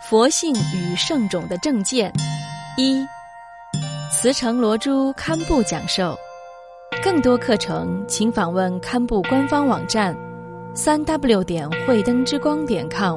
佛性与圣种的正见。一、慈诚罗珠堪布讲授。更多课程请访问堪布官方网站3w 慧灯之光.com。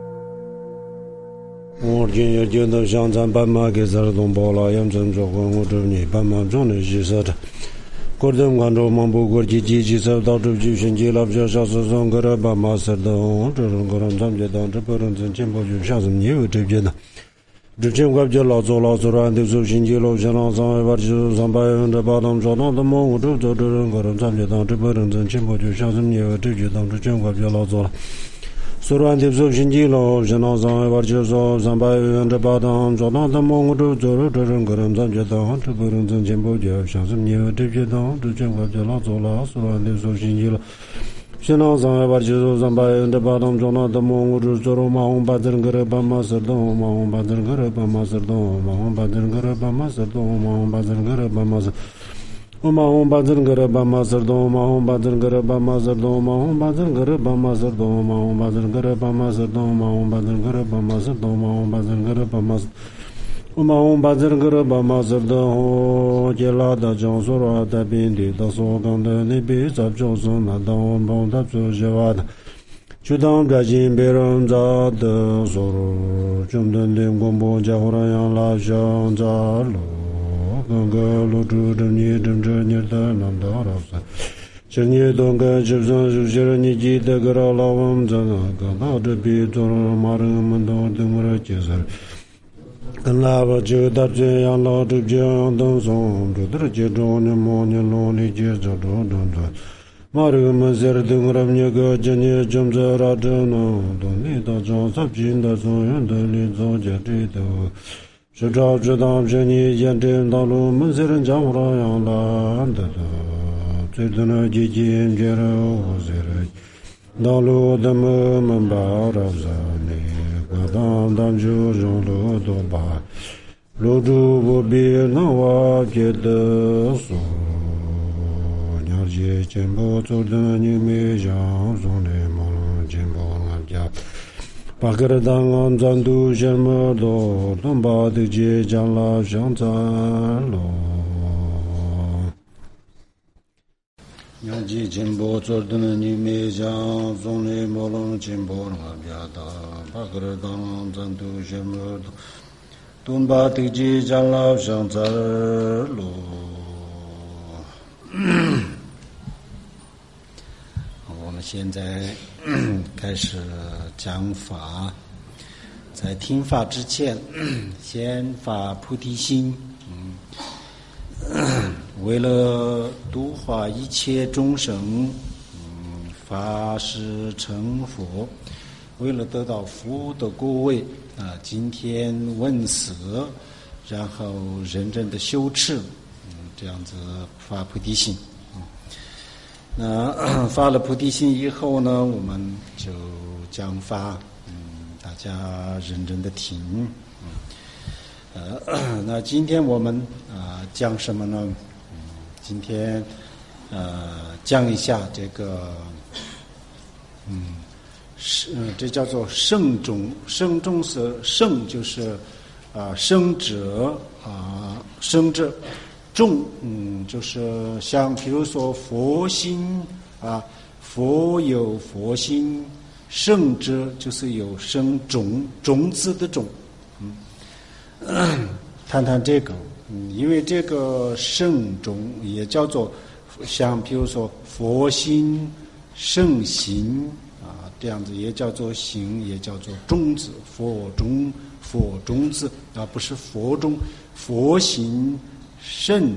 我今日见到香山斑马给咱东包了，养成做官我这你斑马中的是啥的？国政关注满不国际积极受到主举选举了，比小时上个了斑马是的，这种个人参加当这不能挣钱不就像是你有这边的。之前我就老做软的手星期六，像那上海就300这把当做当的么，我就做这人个人参加当这不能挣钱不就像是你有这就当之前我就老做了。所软的手星期六，像那上海就说300这把当做当的么，我就做这人个人参加当这不能挣钱不就像是你有这就当之前我就老做了。所软的手星期六。现在上海就300这把当做那的么，我就做了马红把这个人把马是东，马红把这个人把马是东，马红把这个人把马是东，马红把这个人把马是，我马红把这个人把马是东，马红把这个人把马是东，马红把这个人把马是东，马红把这个人把马是东，马红把这个人把马是东，马红把这个人把马是。我马红把这个人把马是东，接拉的江苏了在边地的所讲的那边在就是那当帮他做些话的，就当表现别人在的所罗，中等的广播家伙那样拉响在路，刚刚路住的你正着你的难道了噻？今年东个就算是些人你记得个老王在那个到这边做了马人们都等我来介绍。跟喇叭就打这样老这样等松，这都接着你莫你老你接着着马这个们是等我们那个今年正在拉着呢，等你到上三平的松原的你早接这头，是找知道这你见这道路们是人家伙那样懒的的，最多那几件接着我是人，道路的们把着啥呢？当就用路多吧，路途不必那我觉得说，了解进步做的你没想中的梦进步了家，把个人当安全都什么多，能把的街将来上山路。了解进步做的你没想中的梦进步了家。把个人当咱都什么都，东把地基将老上在路。我们现在开始讲法，在听法之前，先发菩提心。为了度化一切众生，发誓成佛。为了得到福的果位今天问死，然后认真的修持，这样子发菩提心。那发了菩提心以后呢，我们就讲法，大家认真的听。那今天我们讲什么呢？今天讲一下这个这叫做圣种。圣种是圣就是生者生者，种就是像比如说佛心佛有佛心，圣者就是有生种子的种。谈谈这个，因为这个圣种也叫做像比如说佛心圣行这样子也叫做行，也叫做种子，佛种子不是佛种，佛行圣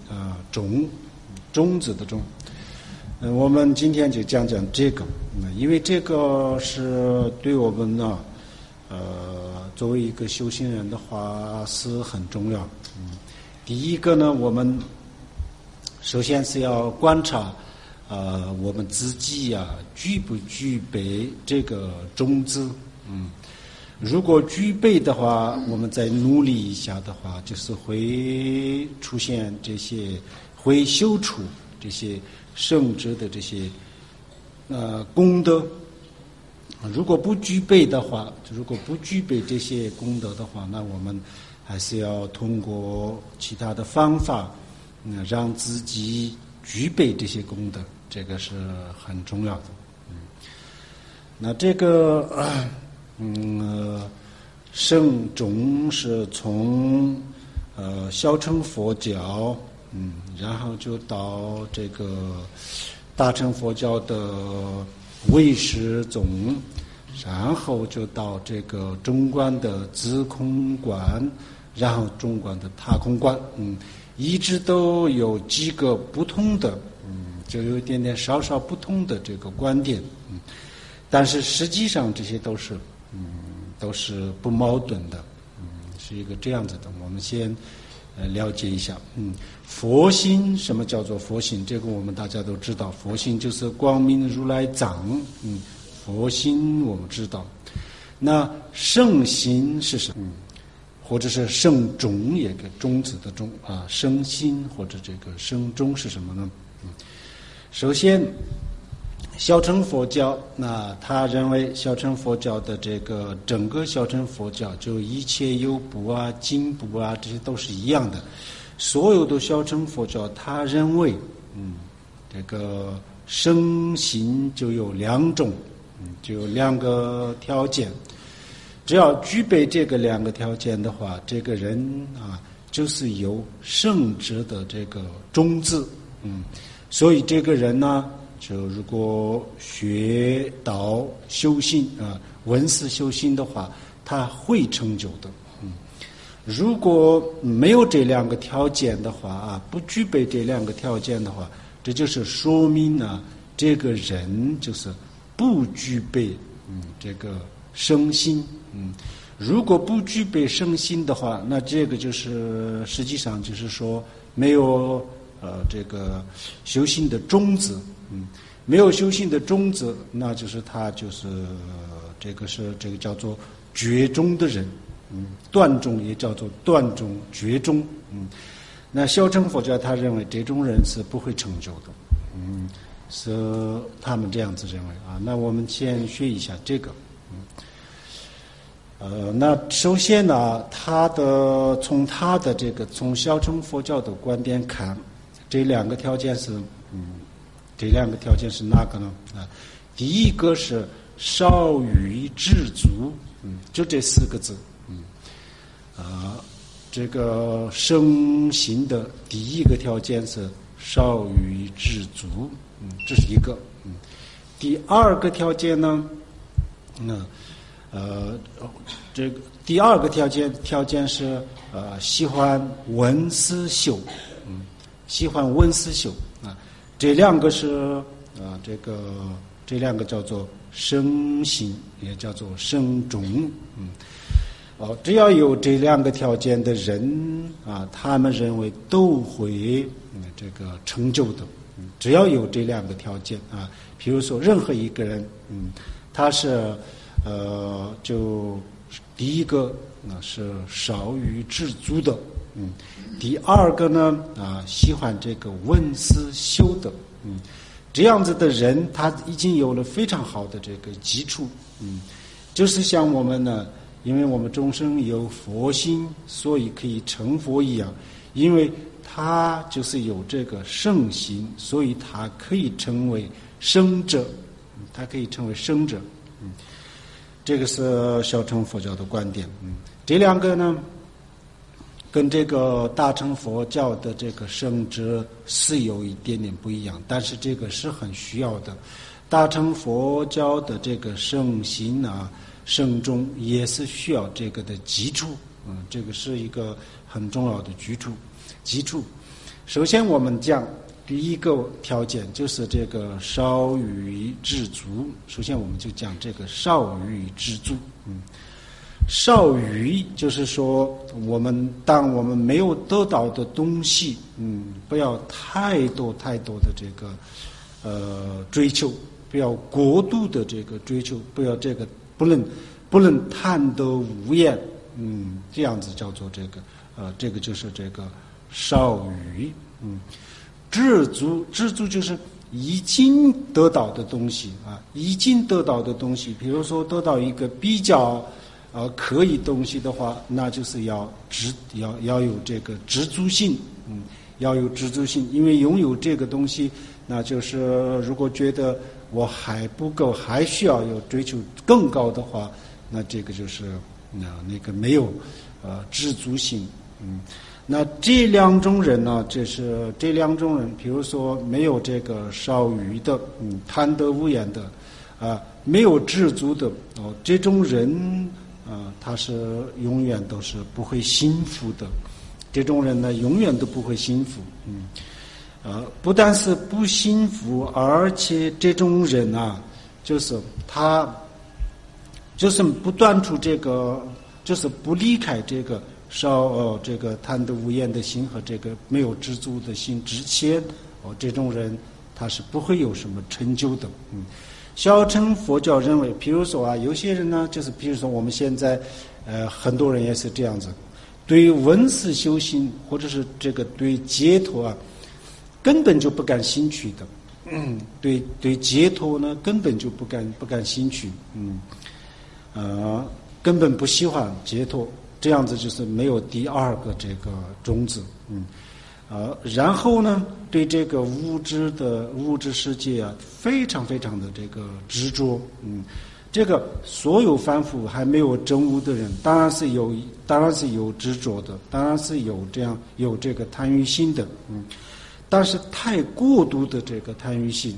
种子的种。我们今天就讲讲这个，因为这个是对我们呢作为一个修行人的话是很重要。第一个呢，我们首先是要观察我们自己具不具备这个种子。如果具备的话，我们再努力一下的话，就是会出现这些，会修出这些圣者的这些功德如果不具备的话，如果不具备这些功德的话，那我们还是要通过其他的方法，让自己具备这些功德，这个是很重要的。那这个圣种是从小乘佛教，然后就到这个大乘佛教的唯识种，然后就到这个中观的自空观，然后中观的他空观，一直都有几个不同的，就有一点点稍稍不同的这个观点，但是实际上这些都是不矛盾的，是一个这样子的。我们先了解一下，佛心，什么叫做佛心？这个我们大家都知道，佛心就是光明如来藏，佛心我们知道。那圣心是什么？或者是圣种，也个种子的种啊，圣心或者这个圣种是什么呢？首先，小乘佛教，那他认为小乘佛教的这个整个小乘佛教，就一切有部啊、经部啊，这些都是一样的。所有的小乘佛教，他认为，这个圣心就有两种，就有两个条件。只要具备这个两个条件的话，这个人啊，就是有圣者的这个种子，所以这个人呢，就如果学道修心啊，闻思修心的话，他会成就的。如果没有这两个条件的话啊，不具备这两个条件的话，这就是说明呢，这个人就是不具备这个圣心。如果不具备圣心的话，那这个就是实际上就是说没有这个修行的种子，没有修行的种子，那就是他就是这个叫做绝种的人，断种也叫做断种、绝种，那小乘佛教他认为这种人是不会成就的，是他们这样子认为啊。那我们先学一下这个，那首先呢，从小乘佛教的观点看，这两个条件是哪个呢？第一个是少欲知足，就这四个字，这个圣心的第一个条件是少欲知足，这是一个。第二个条件呢，这个第二个条件是喜欢闻思修，喜欢闻思修啊，这两个是这两个叫做圣心，也叫做圣种，只要有这两个条件的人啊，他们认为都会这个成就的，只要有这两个条件啊，比如说任何一个人，他是就第一个是少欲知足的，第二个呢喜欢这个闻思修的，这样子的人他已经有了非常好的这个基础，就是像我们呢，因为我们众生有佛心，所以可以成佛一样，因为他就是有这个圣心，所以他可以成为圣者，这个是小乘佛教的观点。这两个呢，跟这个大乘佛教的这个圣者是有一点点不一样，但是这个是很需要的。大乘佛教的这个圣心啊、圣种也是需要这个的基础，这个是一个很重要的基础。首先我们讲第一个条件就是这个少欲知足。首先我们就讲这个少欲知足。少欲就是说，当我们没有得到的东西，不要太多的这个追求，不要过度的这个追求，不要这个不能贪得无厌，这样子叫做这个就是这个少欲。知足就是已经得到的东西啊，已经得到的东西，比如说得到一个比较可以东西的话，那就是要有这个知足性，要有知足性，因为拥有这个东西，那就是如果觉得我还不够，还需要有追求更高的话，那这个就是那个没有知足性。那这两种人呢，这两种人，比如说没有这个少欲的，贪得无厌的，没有知足的，这种人他是永远都是不会幸福的。这种人呢，永远都不会幸福。不但是不幸福，而且这种人啊，就是他，就是不断出这个，就是不离开这个这个贪得无厌的心和这个没有知足的心之前，这种人他是不会有什么成就的。小乘佛教认为，比如说有些人呢，就是比如说我们现在很多人也是这样子，对闻思修行或者是这个对解脱根本就不感兴趣的。对解脱呢根本就不感兴趣。根本不喜欢解脱，这样子就是没有第二个这个种子。然后呢，对这个物质世界非常非常的这个执着。这个所有凡夫还没有证悟的人，当然是有执着的，当然是有这个贪欲心的。但是太过度的这个贪欲心，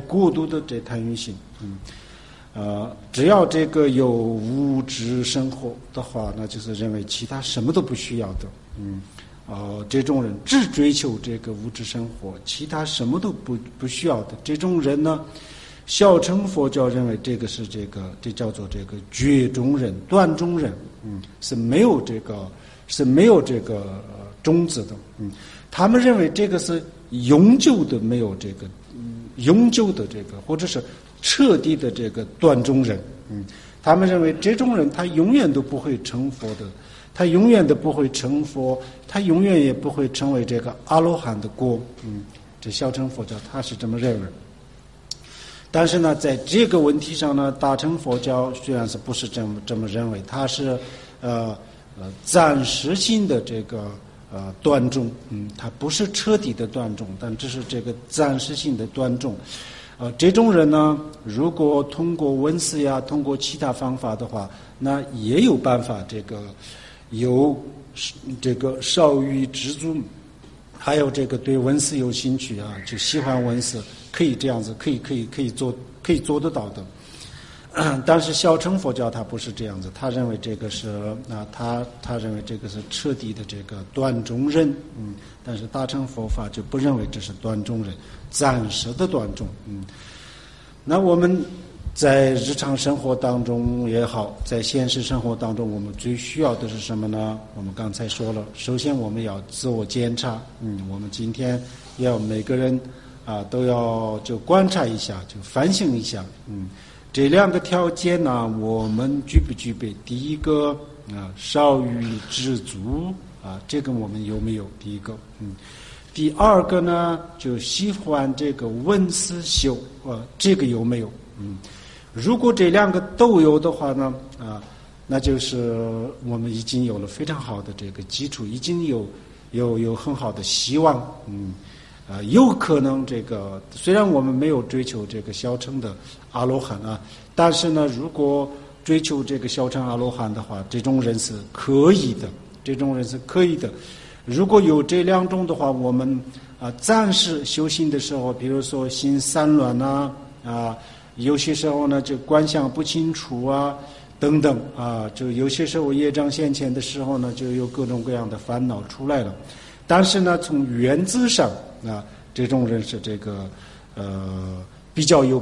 只要这个有物质生活的话，那就是认为其他什么都不需要的。这种人只追求这个物质生活，其他什么都不需要的。这种人呢，小乘佛教认为这叫做这个绝中人、断中人。是没有这个种子的。他们认为这个是永久的，没有这个永久的这个，或者是彻底的这个断中人。他们认为这种人他永远都不会成佛的，他永远都不会成佛，他永远也不会成为这个阿罗汉的果。这小乘佛教他是这么认为。但是呢，在这个问题上呢，大乘佛教虽然是不是这么认为，它是暂时性的这个断种。它不是彻底的断种，但这是这个暂时性的断种。这种人呢，如果通过闻思通过其他方法的话，那也有办法这个有这个少欲知足，还有这个对闻思有兴趣就喜欢闻思，可以这样子，可以做得到的。但是小乘佛教它不是这样子，他认为这个是他认为这个是彻底的这个断中人。但是大乘佛法就不认为这是断中人，暂时的断中。那我们在日常生活当中也好，在现实生活当中，我们最需要的是什么呢？我们刚才说了，首先我们要自我检查。我们今天要每个人都要就观察一下，就反省一下。这两个条件呢，我们具不具备？第一个少欲知足这个我们有没有？第一个。第二个呢，就喜欢这个闻思修这个有没有？如果这两个都有的话呢，那就是我们已经有了非常好的这个基础，已经有很好的希望。有可能这个虽然我们没有追求这个小乘的阿罗汉但是呢，如果追求这个小乘阿罗汉的话，这种人是可以的。如果有这两种的话，我们暂时修行的时候，比如说心散乱有些时候呢就观想不清楚等等就有些时候业障现前的时候呢，就有各种各样的烦恼出来了。但是呢，从原则上这种人是这个比较有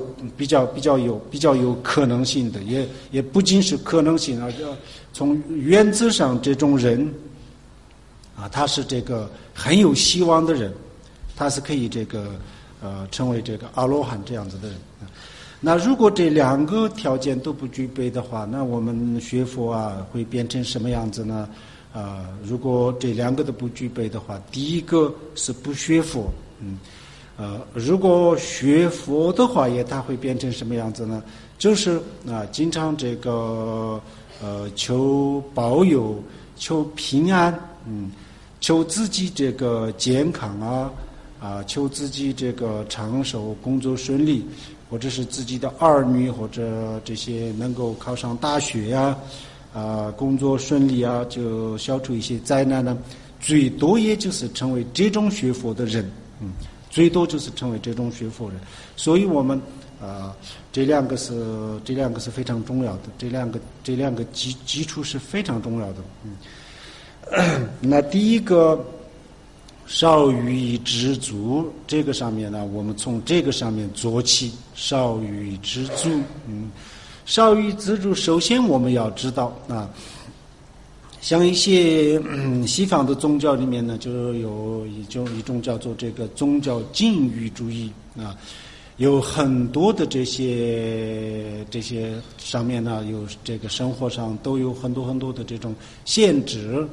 可能性的，也不仅是可能性，而且从原则上这种人他是这个很有希望的人，他是可以这个成为这个阿罗汉这样子的人。那如果这两个条件都不具备的话，那我们学佛会变成什么样子呢？如果这两个都不具备的话，第一个是不学佛。 如果学佛的话，它会变成什么样子呢？就是经常这个求保佑、求平安，求自己这个健康求自己这个长寿、工作顺利，或者是自己的儿女或者这些能够考上大学工作顺利就消除一些灾难呢。最多也就是成为这种学佛的人，最多就是成为这种学佛人。所以我们这两个是非常重要的，这两个基础是非常重要的。那第一个少欲知足，这个上面呢，我们从这个上面做起。少欲知足，少欲知足，首先我们要知道像一些西方的宗教里面呢，就有一种叫做这个宗教禁欲主义有很多的这些上面呢，有这个生活上都有很多的这种限制，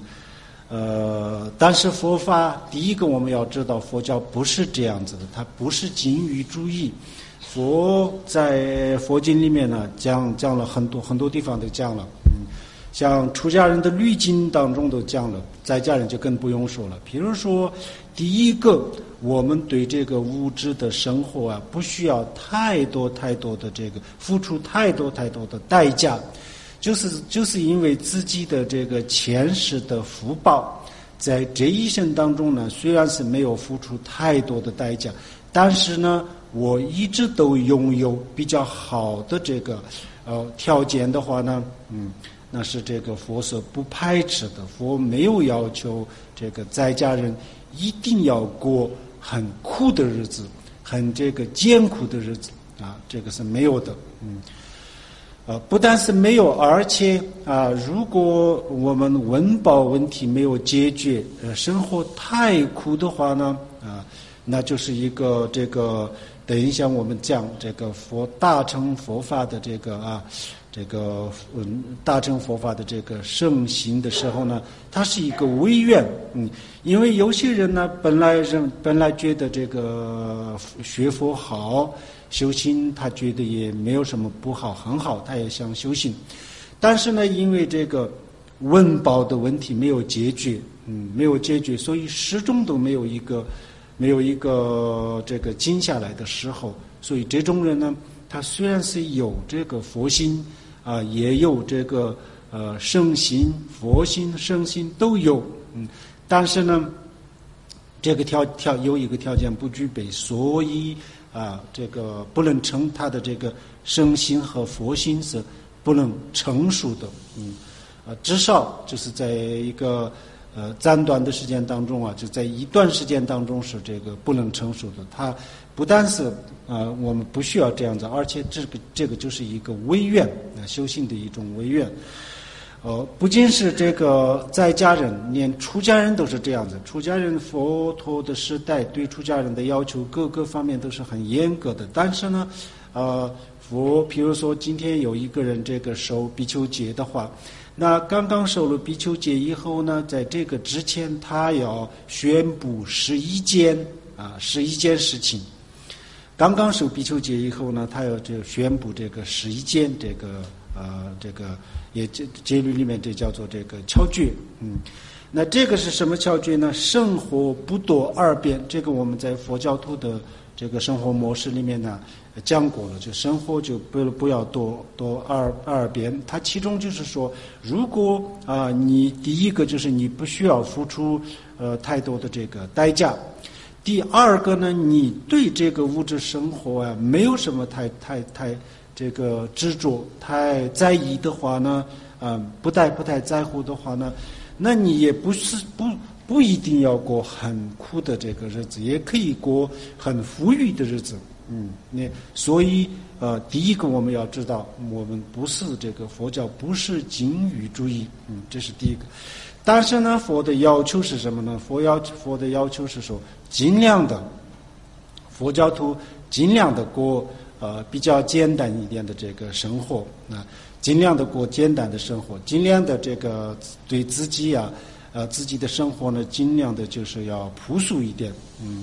但是佛法第一个我们要知道，佛教不是这样子的，它不是禁欲主义。佛在佛经里面呢讲了很多地方都讲了，像出家人的律经当中都讲了，在家人就更不用说了。比如说，第一个，我们对这个物质的生活不需要太多的这个付出太多的代价，就是因为自己的这个前世的福报，在这一生当中呢，虽然是没有付出太多的代价，但是呢，我一直都拥有比较好的这个条件的话呢，那是这个佛所不排斥的。佛没有要求这个在家人一定要过很苦的日子，很这个艰苦的日子这个是没有的。不但是没有，而且如果我们温饱问题没有解决，生活太苦的话呢，那就是一个这个等一下我们讲这个大乘佛法的这个大乘佛法的这个盛行的时候呢，它是一个违愿。因为有些人呢本来觉得这个学佛好修行，他觉得也没有什么不好，很好，他也想修行，但是呢因为这个温饱的问题没有解决，所以始终都没有一个这个静下来的时候。所以这种人呢，他虽然是有这个佛心也有这个圣心、佛心、圣心都有，但是呢，这个有一个条件不具备，所以这个不能称他的这个圣心和佛心是不能成熟的，至少就是在一个暂短的时间当中就在一段时间当中是这个不能成熟的。它不但是我们不需要这样子，而且这个就是一个违愿，修行的一种违愿。不仅是这个在家人，连出家人都是这样子。出家人佛陀的时代对出家人的要求各个方面都是很严格的，但是呢比如说今天有一个人这个受比丘戒的话，那刚刚受了比丘戒以后呢，在这个之前他要宣布11件事情。刚刚受比丘戒以后呢，他要宣布这个11件这个也戒律里面这叫做这个窍诀。那这个是什么窍诀呢？生活不多二边，这个我们在佛教徒的这个生活模式里面呢讲过了，就生活就不要多二边。它其中就是说，如果你第一个就是你不需要付出太多的这个代价，第二个呢，你对这个物质生活没有什么太这个执着、太在意的话呢，不太在乎的话呢，那你也不一定要过很苦的这个日子，也可以过很富裕的日子。所以第一个我们要知道，我们不是这个佛教不是禁欲主义，这是第一个。但是呢，佛的要求是什么呢？佛的要求是说，尽量的佛教徒尽量的过比较简单一点的这个生活，尽量的过简单的生活，尽量的这个对自己自己的生活呢，尽量的就是要朴素一点，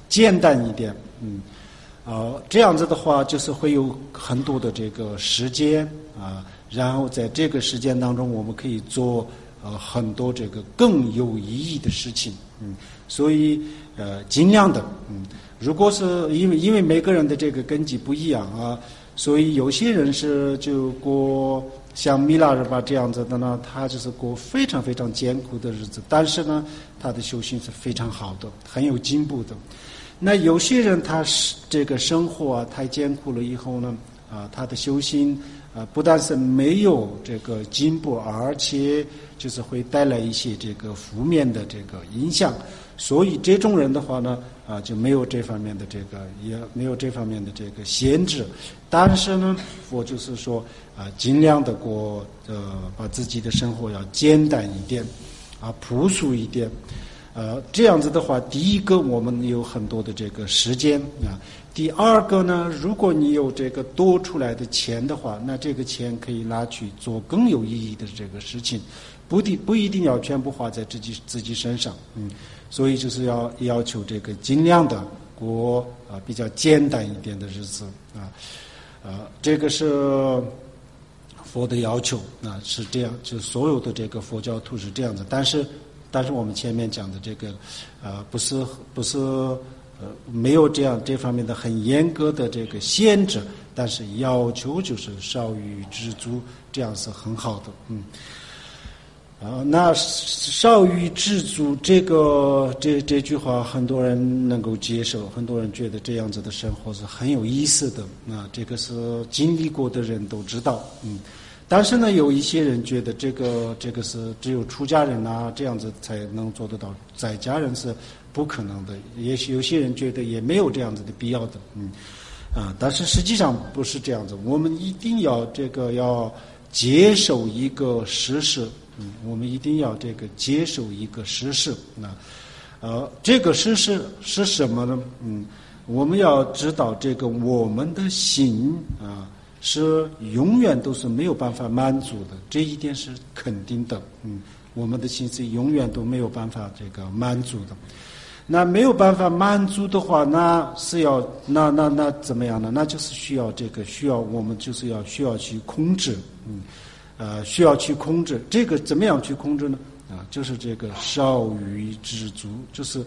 简单一点，这样子的话就是会有很多的这个时间然后在这个时间当中我们可以做很多这个更有意义的事情，所以尽量的，如果是因为每个人的这个根基不一样所以有些人是就过像米拉日巴这样子的呢，他就是过非常非常艰苦的日子，但是呢，他的修行是非常好的，很有进步的。那有些人他这个生活太艰苦了以后呢，他的修行不但是没有这个进步，而且就是会带来一些这个负面的这个影响。所以这种人的话呢，就没有这方面的这个，也没有这方面的这个限制。但是呢，我就是说尽量的过把自己的生活要简单一点朴素一点。这样子的话，第一个我们有很多的这个时间第二个呢，如果你有这个多出来的钱的话，那这个钱可以拿去做更有意义的这个事情，不一定要全部花在自己身上，所以就是要求这个尽量的过比较简单一点的日子这个是佛的要求是这样，就所有的这个佛教徒是这样的。但是我们前面讲的这个不是没有这方面的很严格的这个限制，但是要求就是少欲知足，这样是很好的。那少欲知足这句话很多人能够接受，很多人觉得这样子的生活是很有意思的，这个是经历过的人都知道。但是呢，有一些人觉得这个是只有出家人这样子才能做得到，在家人是不可能的。也许有些人觉得也没有这样子的必要的，但是实际上不是这样子。我们一定要要接受一个事实，我们一定要接受一个事实。这个事实是什么呢？我们要知道我们的心是永远都是没有办法满足的，这一点是肯定的。我们的心是永远都没有办法满足的。那没有办法满足的话，那是要那怎么样呢？那就是需要我们就是需要去控制，需要去控制。这个怎么样去控制呢？就是少欲知足，就是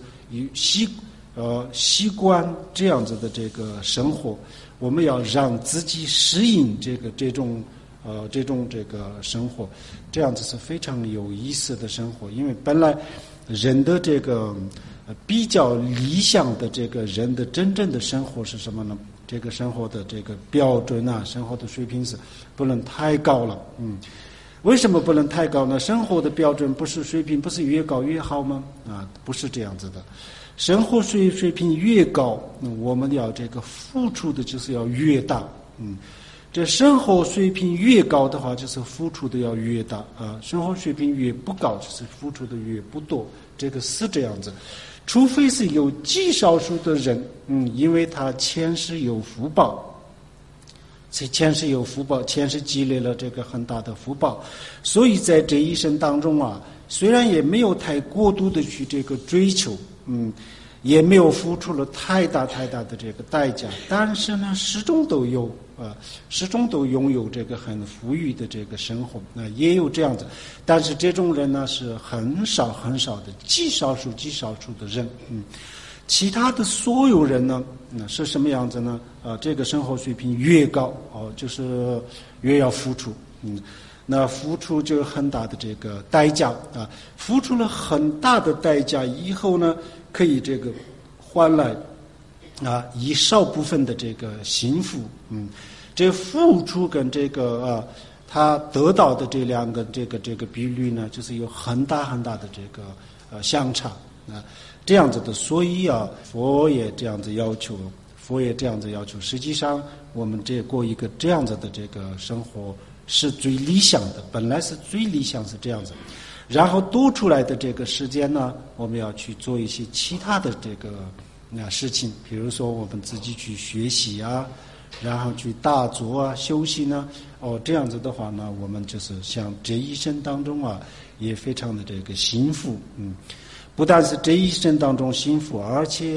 习惯这样子的生活。我们要让自己适应这种生活，这样子是非常有意思的生活。因为本来人的比较理想的人的真正的生活是什么呢？这个生活的标准生活的水平是不能太高了。为什么不能太高呢？生活的标准水平不是越高越好吗？不是这样子的。生活水平越高，我们要付出的就是要越大。这生活水平越高的话，就是付出的要越大生活水平越不高，就是付出的越不多。这个是这样子。除非是有极少数的人，因为他前世有福报，前世积累了很大的福报，所以在这一生当中虽然也没有太过度的去追求，也没有付出了太大的代价，但是呢，始终都拥有很富裕的生活，也有这样子。但是这种人呢是很少的，极少数的人。其他的所有人呢，是什么样子呢？这个生活水平越高就是越要付出。那付出就有很大的代价付出了很大的代价以后呢，可以换来一少部分的幸福。这付出跟他得到的这两个比率呢，就是有很大的相差这样子的。所以佛也这样子要求。实际上我们过一个这样子的生活是最理想的，本来是最理想是这样子。然后多出来的时间呢，我们要去做一些其他的事情，比如说我们自己去学习然后去打坐修行这样子的话呢，我们就是像这一生当中也非常的幸福。不但是这一生当中幸福，而且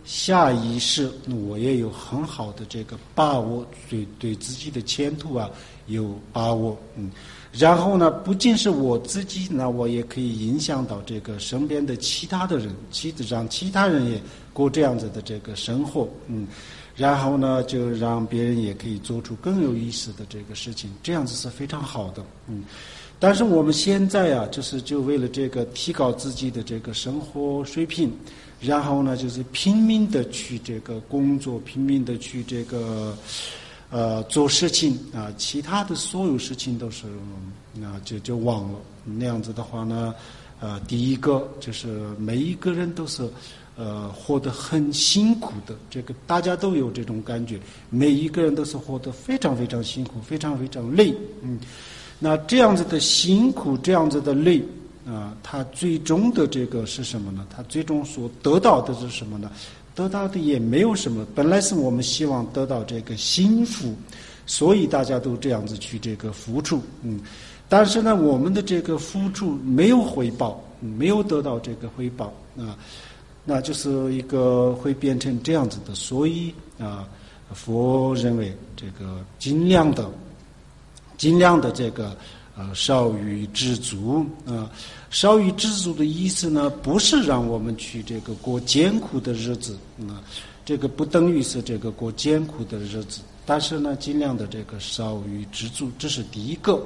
下一世我也有很好的这个把握，对自己的前途啊有把握。然后呢，不仅是我自己呢，我也可以影响到这个身边的其他的人，让其他人也过这样子的这个生活。然后呢，就让别人也可以做出更有意思的这个事情，这样子是非常好的。但是我们现在啊，就为了这个提高自己的这个生活水平，然后呢，就是拼命的去这个工作，拼命的去这个做事情啊，其他的所有事情都是就忘了。那样子的话呢，第一个就是每一个人都是活得很辛苦的，这个大家都有这种感觉，每一个人都是活得非常非常辛苦，非常非常累。那这样子的辛苦，这样子的累他最终的这个是什么呢？他最终所得到的是什么呢？得到的也没有什么，本来是我们希望得到这个幸福，所以大家都这样子去这个付出。但是呢，我们的这个付出没有回报，没有得到这个回报那就是一个会变成这样子的。所以佛认为这个尽量的这个少欲知足少欲知足的意思呢，不是让我们去这个过艰苦的日子这个不等于是这个过艰苦的日子，但是呢，尽量的这个少欲知足，这是第一个。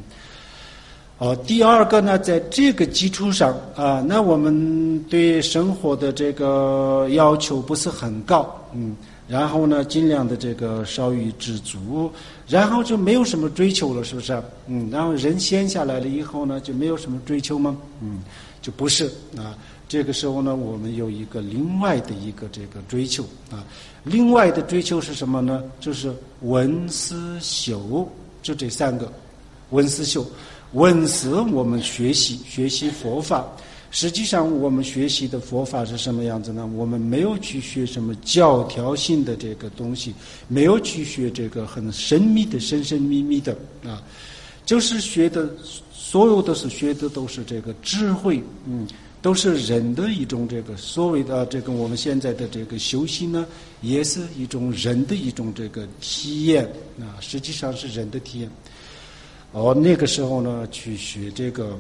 第二个呢，在这个基础上那我们对生活的这个要求不是很高，然后呢，尽量的这个少欲知足，然后就没有什么追求了，是不是？然后人闲下来了以后呢，就没有什么追求吗？就不是这个时候呢，我们有一个另外的一个这个追求另外的追求是什么呢？就是闻思修，就这三个，闻思修。闻思我们学习佛法，实际上我们学习的佛法是什么样子呢？我们没有去学什么教条性的这个东西，没有去学这个很神秘的神秘秘的就是学的所有都是学的都是这个智慧，都是人的一种这个所谓的这个我们现在的这个修行呢，也是一种人的一种这个体验实际上是人的体验。那个时候呢，去学这个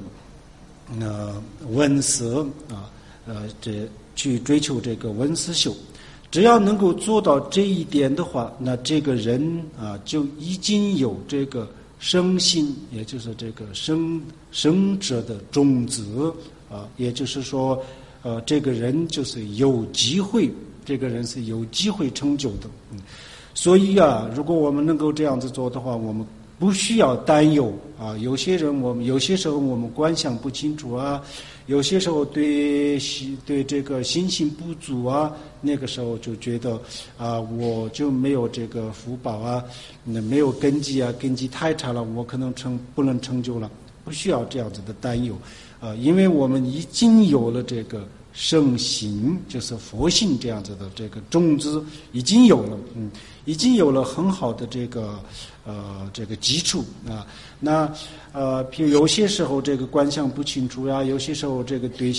闻思去追求这个闻思修，只要能够做到这一点的话，那这个人就已经有这个生心，也就是这个生者的种子也就是说这个人就是有机会，这个人是有机会成就的。所以如果我们能够这样子做的话，我们不需要担忧有些时候我们观想不清楚有些时候对这个信心不足那个时候就觉得我就没有这个福报没有根基根基太差了，我可能不能成就了，不需要这样子的担忧因为我们已经有了这个圣心，就是佛性这样子的这个种子已经有了，已经有了很好的这个基础那譬如有些时候这个观想不清楚有些时候这个对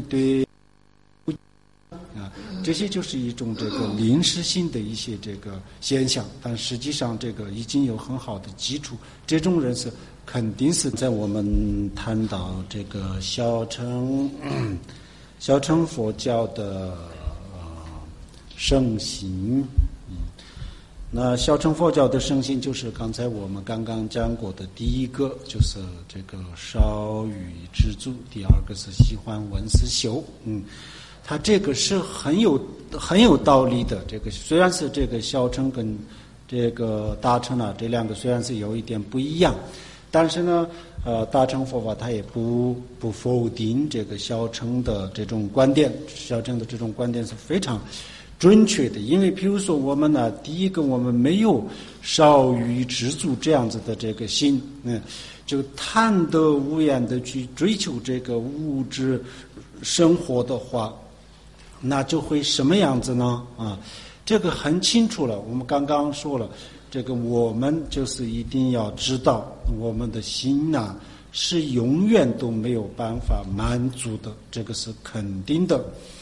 这些就是一种这个临时性的一些这个现象，但实际上这个已经有很好的基础，这种人是肯定是在我们谈到这个小乘佛教的圣行那小乘佛教的圣行就是刚才我们刚刚讲过的，第一个就是这个少欲知足，第二个是喜欢闻思修它这个是很有道理的。这个虽然是这个小乘跟这个大乘这两个虽然是有一点不一样，但是呢大乘佛法它也不否定这个小乘的这种观点，小乘的这种观点是非常准确的。因为比如说我们第一个我们没有少欲知足这样子的这个心就贪得无厌的去追求这个物质生活的话，那就会什么样子呢这个很清楚了，我们刚刚说了，这个我们就是一定要知道我们的心是永远都没有办法满足的，这个是肯定的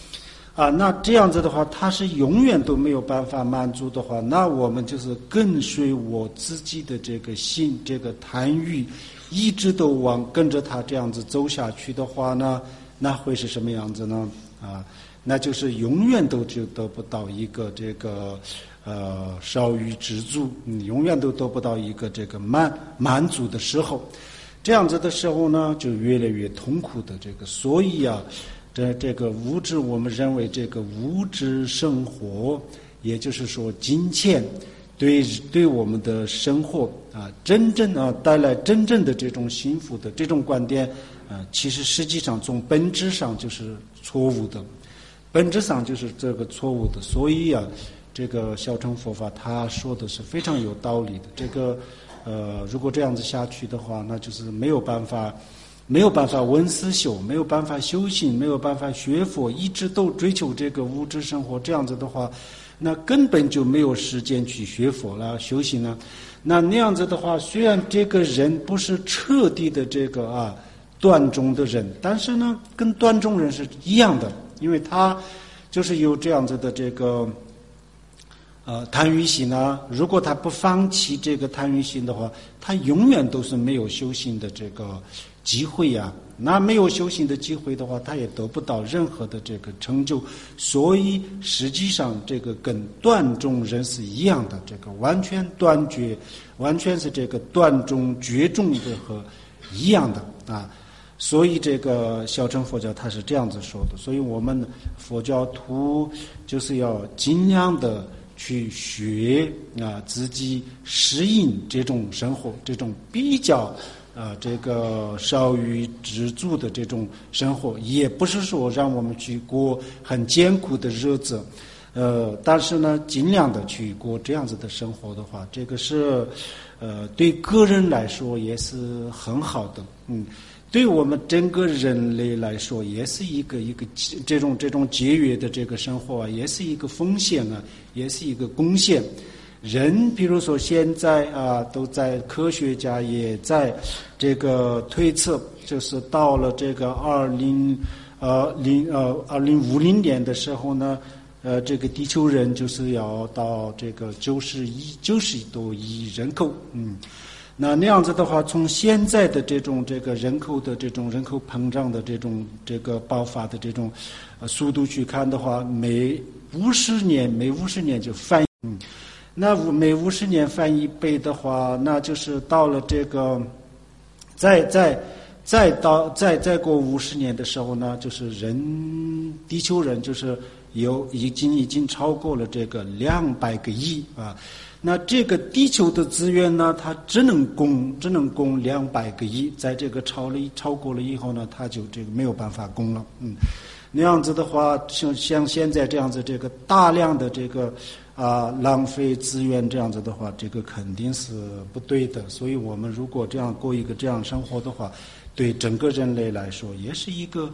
那这样子的话，他是永远都没有办法满足的话，那我们就是跟随我自己的这个心，这个贪欲，一直都跟着他这样子走下去的话呢，那会是什么样子呢？那就是永远都就得不到一个这个少欲知足，永远都得不到一个这个满足的时候，这样子的时候呢，就越来越痛苦的这个，所以这个物质，我们认为这个物质生活，也就是说金钱对我们的生活真正带来真正的这种幸福的这种观点其实实际上从本质上就是错误的，本质上就是这个错误的。所以这个小乘佛法他说的是非常有道理的。这个如果这样子下去的话，那就是没有办法闻思修，没有办法修行，没有办法学佛，一直都追求这个物质生活，这样子的话，那根本就没有时间去学佛了，修行了。那样子的话，虽然这个人不是彻底的这个断中的人，但是呢，跟断中人是一样的，因为他就是有这样子的这个贪欲心如果他不放弃这个贪欲心的话，他永远都是没有修行的这个机会那没有修行的机会的话，他也得不到任何的这个成就。所以实际上这个跟断中人是一样的，这个完全断绝，完全是这个断中绝中的和一样的所以这个小乘佛教他是这样子说的。所以我们佛教徒就是要尽量的去学自己适应这种生活，这种比较这个少欲知足的这种生活，也不是说让我们去过很艰苦的日子，但是呢，尽量的去过这样子的生活的话，这个是对个人来说也是很好的，对我们整个人类来说，也是一个这种节约的这个生活也是一个风险也是一个贡献。人比如说现在都在科学家也在这个推测，就是到了这个2050年的时候呢，这个地球人就是要到这个90多亿人口，那样子的话，从现在的这个人口的这种人口膨胀的这个爆发的这种速度去看的话，每50年就翻那每50年翻1倍的话，那就是到了这个再过50年的时候呢，就是地球人就是已经超过了这个200个亿那这个地球的资源呢，它只能供200个亿，在这个超过了以后呢，它就这个没有办法供了。那样子的话，像现在这样子，这个大量的这个浪费资源这样子的话，这个肯定是不对的。所以我们如果这样过一个这样生活的话，对整个人类来说，也是一个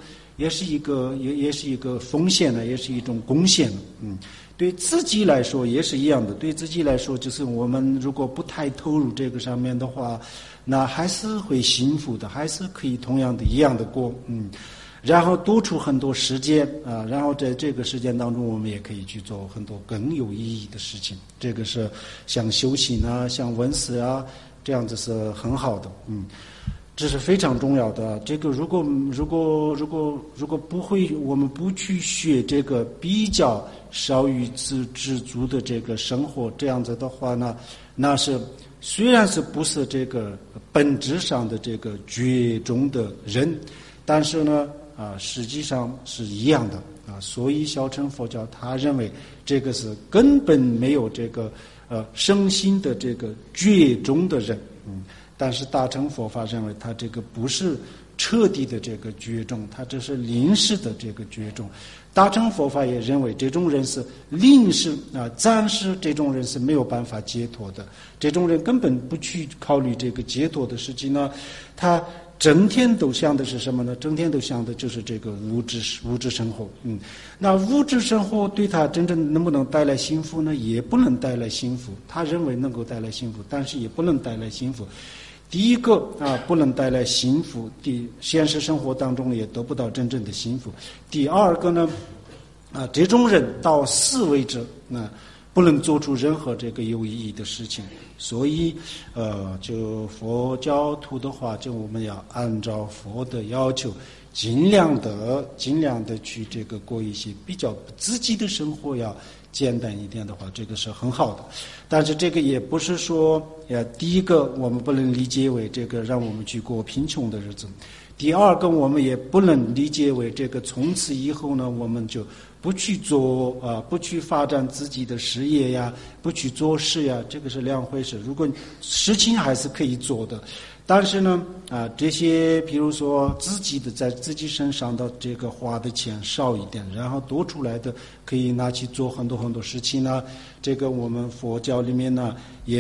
风险也是一种贡献。对自己来说也是一样的。对自己来说，就是我们如果不太投入这个上面的话，那还是会幸福的，还是可以同样的一样的过。然后多出很多时间然后在这个时间当中，我们也可以去做很多更有意义的事情。这个是像修行像闻思这样子是很好的。这是非常重要的。这个如果不会，我们不去学这个比较少欲知足的这个生活，这样子的话呢，那是虽然是不是这个本质上的这个绝中的人，但是呢实际上是一样的所以小乘佛教他认为这个是根本没有这个生心的这个绝中的人。但是大乘佛法认为他这个不是彻底的这个绝种，他这是临时的这个绝种。大乘佛法也认为这种人是临时暂时，这种人是没有办法解脱的。这种人根本不去考虑这个解脱的事情呢，他整天都想的是什么呢？整天都想的就是这个物质生活。那物质生活对他真正能不能带来幸福呢？也不能带来幸福。他认为能够带来幸福，但是也不能带来幸福。第一个不能带来幸福，现实生活当中也得不到真正的幸福。第二个呢， 这种人到死为止，不能做出任何这个有意义的事情。所以就佛教徒的话，就我们要按照佛的要求，尽量的去这个过一些比较自己的生活，要简单一点的话，这个是很好的。但是这个也不是说第一个我们不能理解为这个让我们去过贫穷的日子，第二个我们也不能理解为这个从此以后呢，我们就不去做不去发展自己的事业呀，不去做事呀，这个是两回事。如果事情还是可以做的，但是呢这些比如说自己的在自己身上的这个花的钱少一点，然后多出来的可以拿去做很多很多事情呢。这个我们佛教里面呢也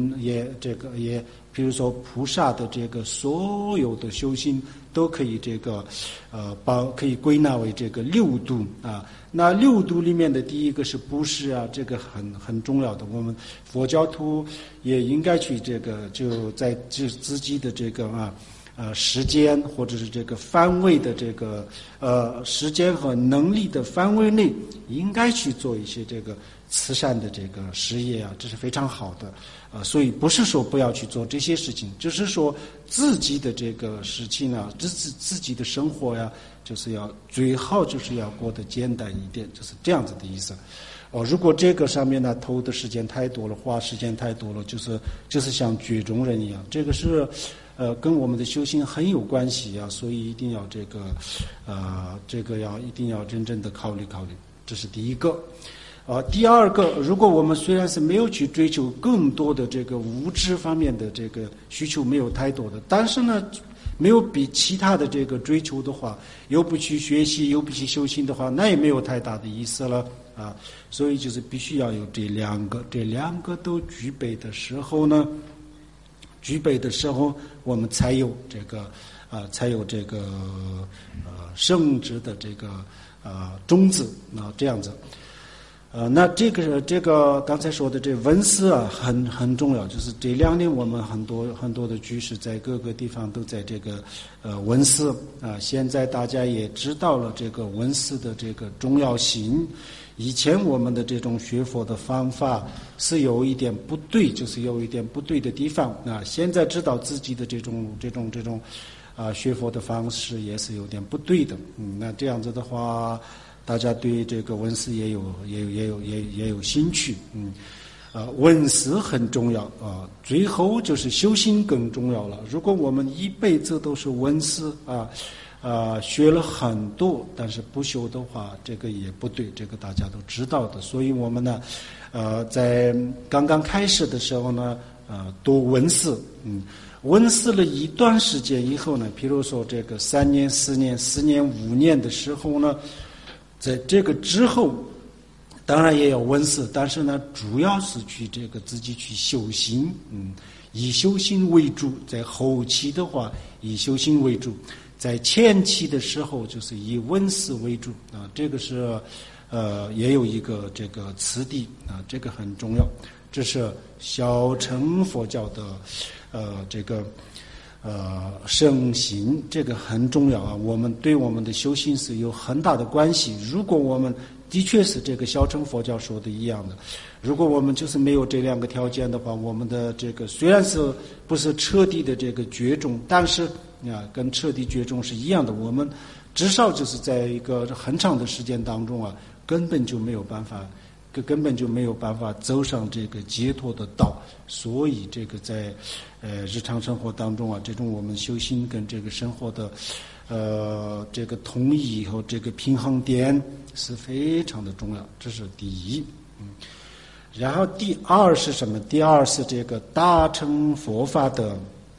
比如说菩萨的这个所有的修行都可以这个可以归纳为这个六度那六度里面的第一个是布施这个很重要的。我们佛教徒也应该去这个就在自己的这个时间或者是这个范围的这个时间和能力的范围内，应该去做一些这个慈善的这个事业这是非常好的所以不是说不要去做这些事情，就是说自己的这个事情自己的生活就是要最好就是要过得简单一点，就是这样子的意思如果这个上面呢投的时间太多了，花时间太多了，就是像绝种人一样，这个是跟我们的修行很有关系所以一定要这个一定要认真的考虑，这是第一个第二个，如果我们虽然是没有去追求更多的这个物质方面的这个需求没有太多的，但是呢没有比其他的这个追求的话，又不去学习又不去修行的话，那也没有太大的意思了所以就是必须要有这两个都具备的时候呢，我们才有这个圣智的这个种子这样子那这个刚才说的这闻思很重要，就是这2年我们很多的居士在各个地方都在这个闻思现在大家也知道了这个闻思的这个重要性。以前我们的这种学佛的方法是有一点不对，就是有一点不对的地方现在知道自己的这种学佛的方式也是有点不对的那这样子的话，大家对这个闻思也有兴趣闻思很重要最后就是修行更重要了。如果我们一辈子都是闻思学了很多，但是不修的话，这个也不对，这个大家都知道的。所以我们呢在刚刚开始的时候呢多闻思闻思了一段时间以后呢，比如说这个3年4年4年5年的时候呢，在这个之后当然也有闻思，但是呢主要是去这个自己去修行以修行为主，在后期的话以修行为主，在前期的时候就是以闻思为主这个是也有一个这个次第这个很重要。这是小乘佛教的这个圣行，这个很重要我们对我们的修行是有很大的关系。如果我们的确是这个小乘佛教说的一样的，如果我们就是没有这2个条件的话，我们的这个虽然是不是彻底的这个绝种，但是跟彻底绝种是一样的，我们至少就是在一个很长的时间当中根本就没有办法走上这个解脱的道。所以这个在日常生活当中这种我们修行跟这个生活的这个统一和这个平衡点是非常的重要，这是第一然后第二是什么？第二是这个大乘佛法的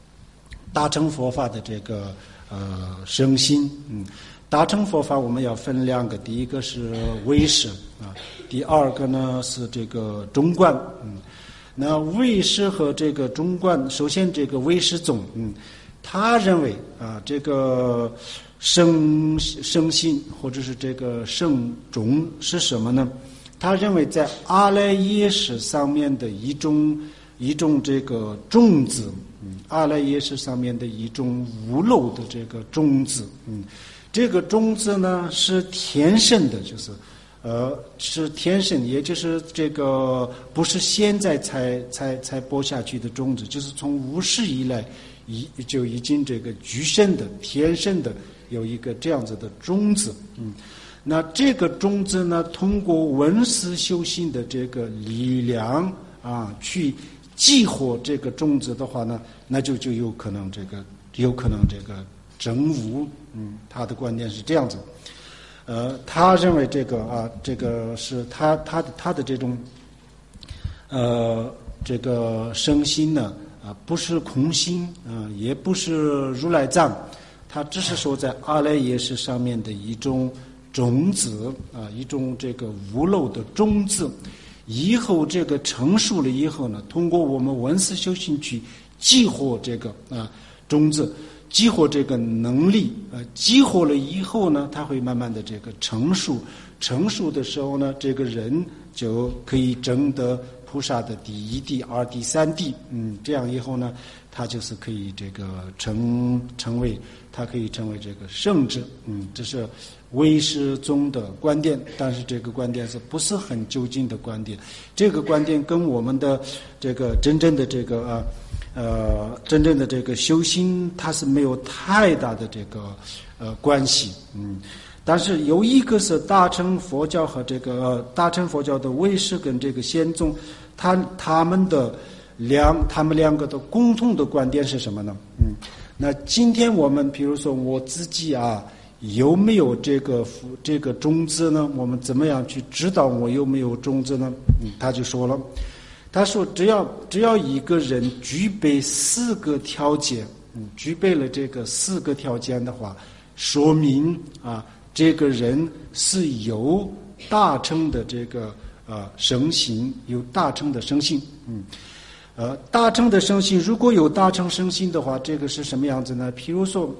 这个生心大乘佛法我们要分2个，第一个是唯识第二个呢是这个中观那唯识和这个中观，首先这个唯识宗他认为这个圣心或者是这个圣种是什么呢？他认为在阿赖耶识上面的一种这个种子阿赖耶识上面的一种无漏的这个种子这个种子呢是天生的，就是是天生，也就是这个不是现在才播下去的种子，就是从无始以来就已经这个具身的天生的有一个这样子的种子。那这个种子呢，通过闻思修行的这个力量啊，去激活这个种子的话呢，那就有可能这个证悟。他的观点是这样子。他认为这个是他的这种这个身心呢不是空心也不是如来藏，他只是说在阿赖耶识上面的一种种子一种这个无漏的种子，以后这个成熟了以后呢，通过我们闻思修行去激活这个种子，激活这个能力，激活了以后呢，它会慢慢的这个成熟的时候呢，这个人就可以证得菩萨的第一地、二地、三地。这样以后呢，他就是可以这个成为这个圣者。这是唯识宗的观点，但是这个观点是不是很究竟的观点？这个观点跟我们的这个真正的这个修心，它是没有太大的这个关系。但是有一个是大乘佛教和这个大乘佛教的唯识跟这个显宗，他们两个的共同的观点是什么呢？那今天我们比如说我自己有没有这个种子呢？我们怎么样去知道我有没有种子呢？他就说了，他说只要一个人具备4个条件，具备了这个4个条件的话，说明这个人是有大乘的这个生性，有大乘的生性。大乘的生性，如果有大乘生性的话，这个是什么样子呢？比如说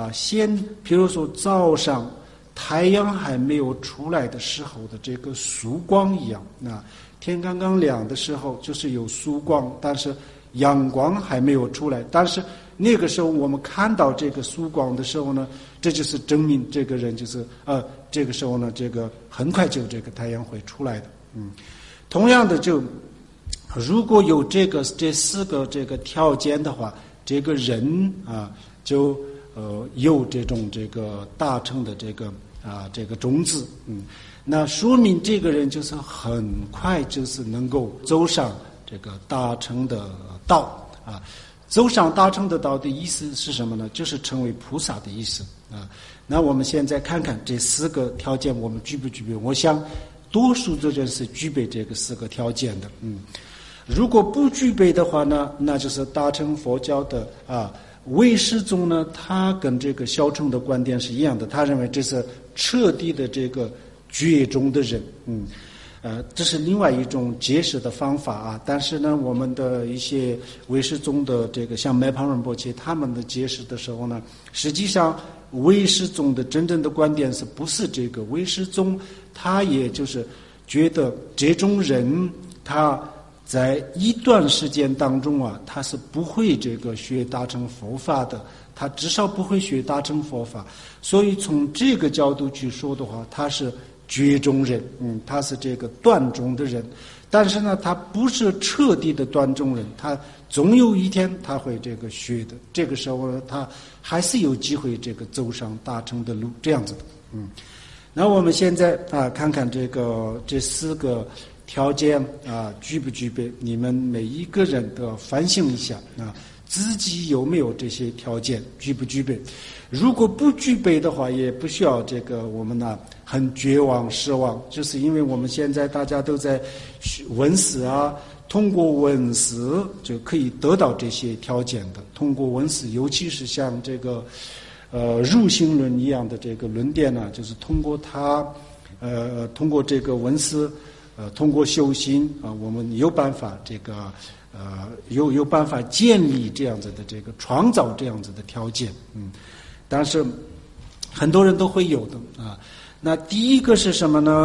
早上太阳还没有出来的时候的这个曙光一样，天刚刚亮的时候就是有曙光，但是阳光还没有出来，但是那个时候我们看到这个曙光的时候呢，这就是证明这个人就是这个时候呢，这个很快就这个太阳会出来的。同样的，就如果有这4个这个条件的话，这个人就有这种这个大乘的这个种子。那说明这个人就是很快就是能够走上这个大乘的道。走上大乘的道的意思是什么呢？就是成为菩萨的意思。那我们现在看看这4个条件我们具不具备？我想多数的人是具备这个4个条件的。如果不具备的话呢，那就是大乘佛教的唯识宗呢，他跟这个小乘的观点是一样的，他认为这是彻底的这个绝种的人。这是另外一种解释的方法但是呢，我们的一些唯识宗的这个像麦庞仁波切他们的解释的时候呢，实际上唯识宗的真正的观点是不是这个唯识宗，他也就是觉得这种人他在一段时间当中他是不会这个学大乘佛法的，他至少不会学大乘佛法，所以从这个角度去说的话，他是绝种人。他是这个断种的人，但是呢，他不是彻底的断种人，他总有一天他会这个学的，这个时候呢，他还是有机会这个走上大乘的路，这样子的。那我们现在看看这4个条件具不具备？你们每一个人都要反省一下自己有没有这些条件，具不具备？如果不具备的话，也不需要这个我们很绝望失望，就是因为我们现在大家都在闻思通过闻思就可以得到这些条件的。通过闻思，尤其是像这个入性论一样的这个论点就是通过通过这个闻思通过修行我们有办法这个有办法建立这样子的这个创造这样子的条件。但是很多人都会有的那第一个是什么呢？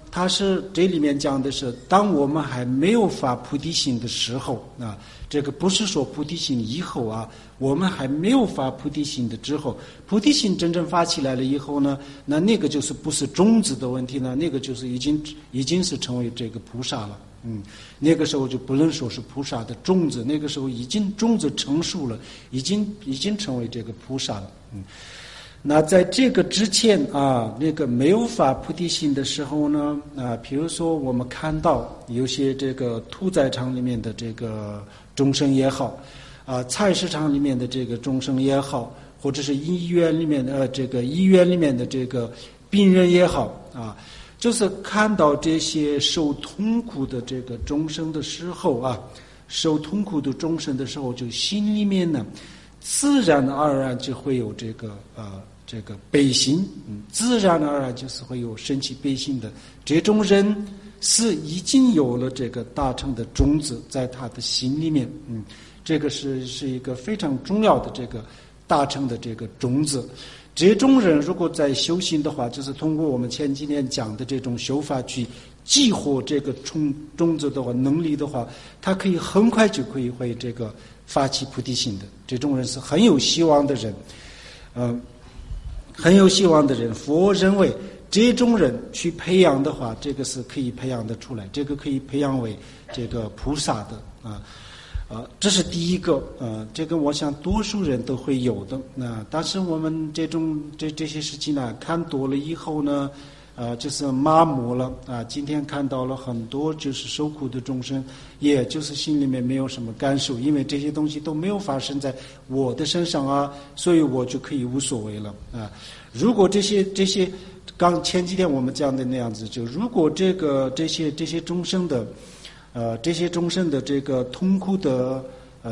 它是这里面讲的是，当我们还没有发菩提心的时候啊，这个不是说菩提心以后啊，我们还没有发菩提心的之后，菩提心真正发起来了以后呢，那个就是不是种子的问题呢，那个就是已经是成为这个菩萨了。那个时候就不能说是菩萨的种子，那个时候已经种子成熟了，已经成为这个菩萨了。那在这个之前啊，那个没有发菩提心的时候呢，比如说我们看到有些这个屠宰场里面的这个众生也好，菜市场里面的这个众生也好，或者是医院里面的这个病人也好啊，就是看到这些受痛苦的这个众生的时候啊，受痛苦的众生的时候，就心里面呢，自然而然就会有这个悲心，自然而然就是会有升起悲心的。这种人是已经有了这个大乘的种子在他的心里面，这个是一个非常重要的这个大乘的这个种子。这种人如果在修行的话，就是通过我们前几年讲的这种修法去激活这个种子的话，能力的话，他可以很快就可以会这个发起菩提心的。这种人是很有希望的人，很有希望的人。佛认为这种人去培养的话，这个是可以培养得出来，这个可以培养为这个菩萨的这是第一个，这个我想多数人都会有的。但是我们这些事情呢，看多了以后呢，就是麻木了啊。今天看到了很多就是受苦的众生，也就是心里面没有什么感受，因为这些东西都没有发生在我的身上啊，所以我就可以无所谓了啊。如果这些前几天我们讲的那样子，就如果这些众生的。这些众生的这个痛苦的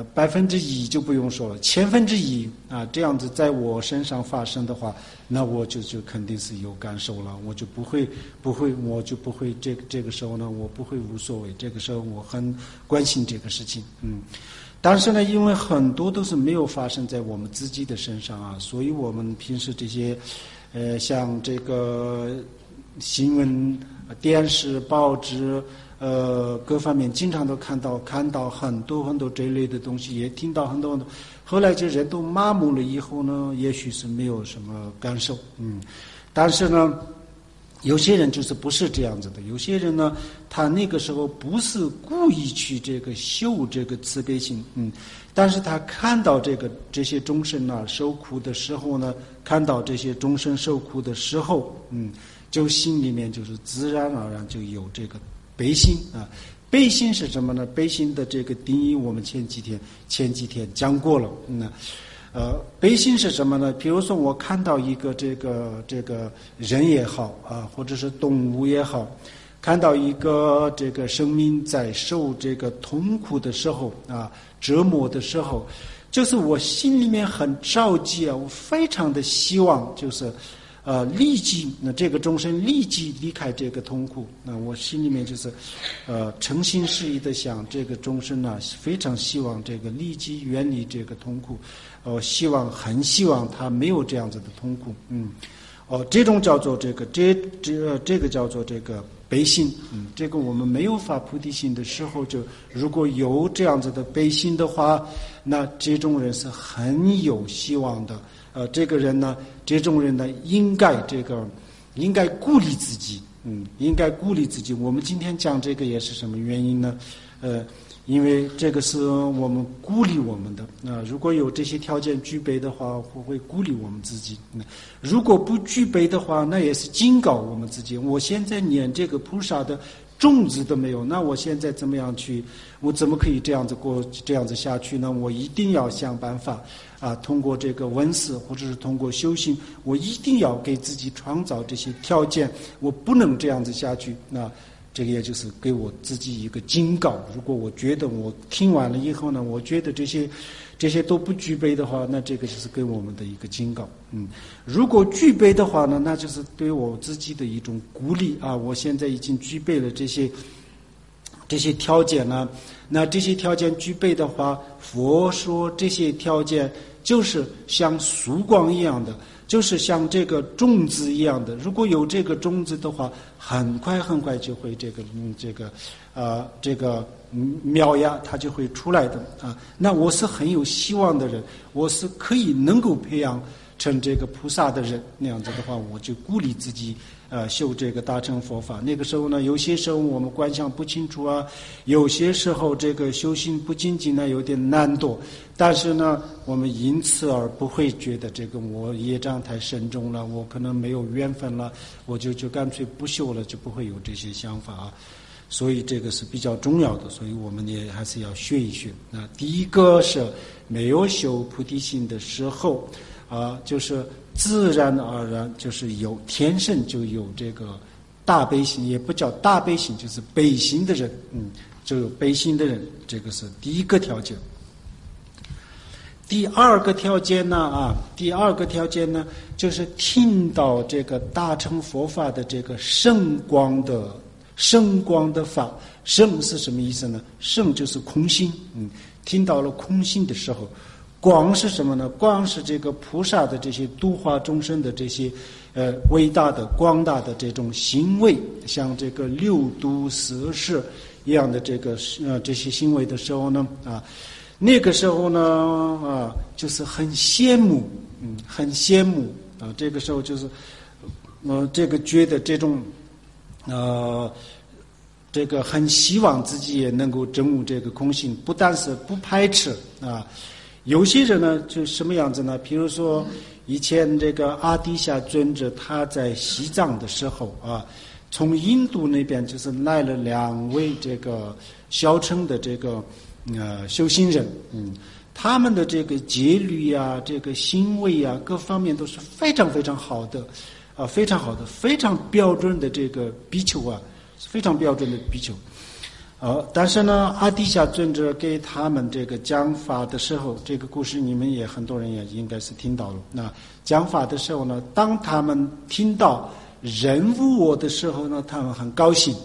1%就不用说了，1,000,000,000这样子在我身上发生的话，那我就肯定是有感受了，我就不会这个时候呢，我不会无所谓，这个时候我很关心这个事情，但是呢，因为很多都是没有发生在我们自己的身上啊，所以我们平时这些像这个新闻、电视、报纸。各方面经常都看到很多这一类的东西，也听到很多，后来这人都麻木了以后呢，也许是没有什么感受，但是呢，有些人就是不是这样子的，有些人呢，他那个时候不是故意去这个修这个慈悲心，但是他看到这些众生啊受苦的时候呢，看到这些众生受苦的时候，就心里面就是自然而然就有这个。悲心啊，悲心是什么呢？悲心的这个定义，我们前几天讲过了。悲心是什么呢？比如说，我看到一个这个人也好啊，或者是动物也好，看到一个这个生命在受这个痛苦的时候啊，折磨的时候，就是我心里面很着急啊，我非常的希望就是。立即这个众生立即离开这个痛苦，那我心里面就是诚心实意的想这个众生呢，非常希望这个立即远离这个痛苦，很希望他没有这样子的痛苦，这种叫做这个叫做这个悲心，这个我们没有发菩提心的时候，就如果有这样子的悲心的话，那这种人是很有希望的。这种人呢，应该鼓励自己，应该鼓励自己。我们今天讲这个也是什么原因呢？因为这个是我们鼓励我们的。如果有这些条件具备的话，会鼓励我们自己。如果不具备的话，那也是警告我们自己。我现在连这个菩萨的种子都没有，那我现在怎么样去？我怎么可以这样子下去呢？我一定要想办法通过这个闻思或者是通过修行，我一定要给自己创造这些条件，我不能这样子下去。那这个也就是给我自己一个警告。如果我觉得我听完了以后呢，我觉得这些都不具备的话，那这个就是给我们的一个警告。如果具备的话呢，那就是对我自己的一种鼓励啊！我现在已经具备了这些条件呢，那这些条件具备的话，佛说这些条件就是像曙光一样的， 就是像这个种子一样的，如果有这个种子的话，很快就会苗芽它就会出来的啊。那我是很有希望的人，我是可以能够培养成这个菩萨的人，那样子的话，我就鼓励自己修这个大乘佛法。那个时候呢，有些时候我们观想不清楚啊，有些时候这个修行不精进呢有点难度，但是呢，我们因此而不会觉得这个我业障太深重了，我可能没有缘分了，我就干脆不修了，就不会有这些想法啊。所以这个是比较重要的，所以我们也还是要学一学。那第一个是没有修菩提心的时候就是自然而然就是天生就有这个大悲心，也不叫大悲心，就是悲心的人，就有悲心的人，这个是第一个条件。第二个条件呢就是听到这个大乘佛法的这个圣光的法。圣是什么意思呢？圣就是空性，听到了空性的时候，光是什么呢？光是这个菩萨的这些度化众生的这些伟大的广大的这种行为，像这个六度四摄一样的这些行为的时候呢那个时候呢就是很羡慕，这个时候就是这个觉得这种这个很希望自己也能够证悟这个空性，不但是不排斥有些人呢就什么样子呢？比如说以前这个阿底峡尊者他在西藏的时候从印度那边就是来了2位这个小乘的这个修行人，他们的这个戒律这个行为各方面都是非常非常好的非常好的，非常标准的这个比丘非常标准的比丘。但是呢，阿底峡尊者给他们这个讲法的时候，这个故事你们也很多人也应该是听到了。那讲法的时候呢，当他们听到人无我的时候呢，他们很高兴，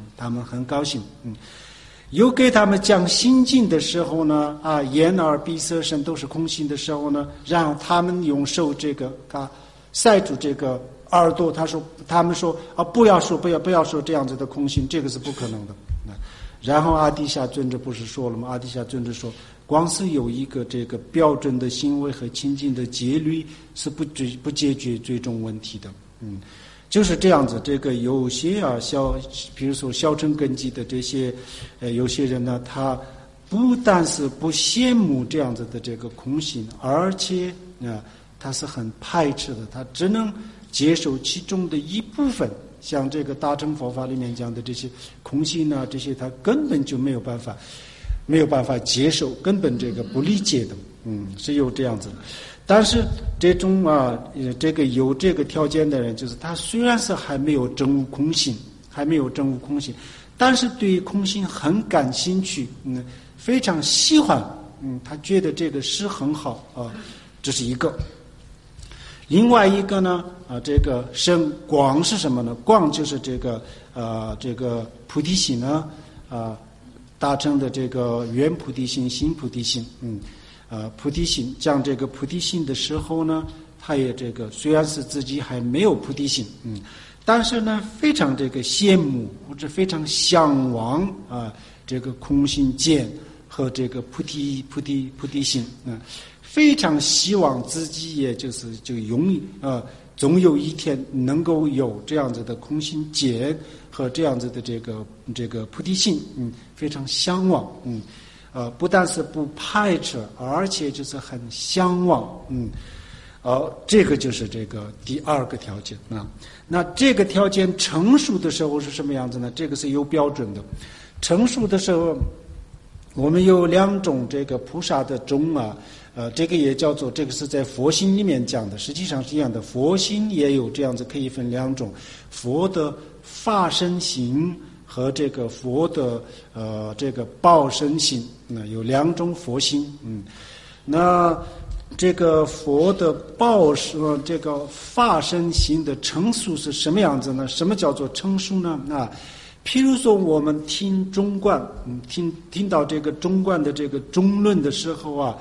又给他们讲心经的时候呢，眼耳鼻舌身都是空性的时候呢，然后他们用手这个塞住这个耳朵，他们说不要说这样子的空性，这个是不可能的。然后阿底峡尊者不是说了吗？阿底峡尊者说，光是有一个这个标准的行为和清净的戒律是不解决最终问题的。就是这样子。这个有些比如说小乘根基的这些有些人呢，他不但是不羡慕这样子的这个空性，而且他是很排斥的，他只能接受其中的一部分。像这个大乘佛法里面讲的这些空性这些他根本就没有办法接受，根本这个不理解的，是有这样子的。但是这种这个有这个条件的人，就是他虽然是还没有证悟空性，但是对于空性很感兴趣，非常喜欢，他觉得这个是很好这是一个。另外一个呢这个圣光是什么呢？光就是这个菩提心呢大乘的这个圆菩提心、心菩提心。菩提心讲这个菩提心的时候呢，他也这个虽然是自己还没有菩提心，但是呢非常这个羡慕或者非常向往这个空性见和这个菩提心，非常希望自己也就总有一天能够有这样子的空性见和这样子的这个菩提心，非常向往，不但是不排斥，而且就是很向往，这个就是这个第二个条件那这个条件成熟的时候是什么样子呢？这个是有标准的。成熟的时候，我们有2种这个菩萨的种这个也叫做，这个是在佛心里面讲的，实际上是一样的。佛心也有这样子，可以分2种：佛的法身心和这个佛的这个报身心。有2种佛心。那这个佛的这个法身心的成熟是什么样子呢？什么叫做成熟呢？譬如说我们听中观，听到这个中观的这个中论的时候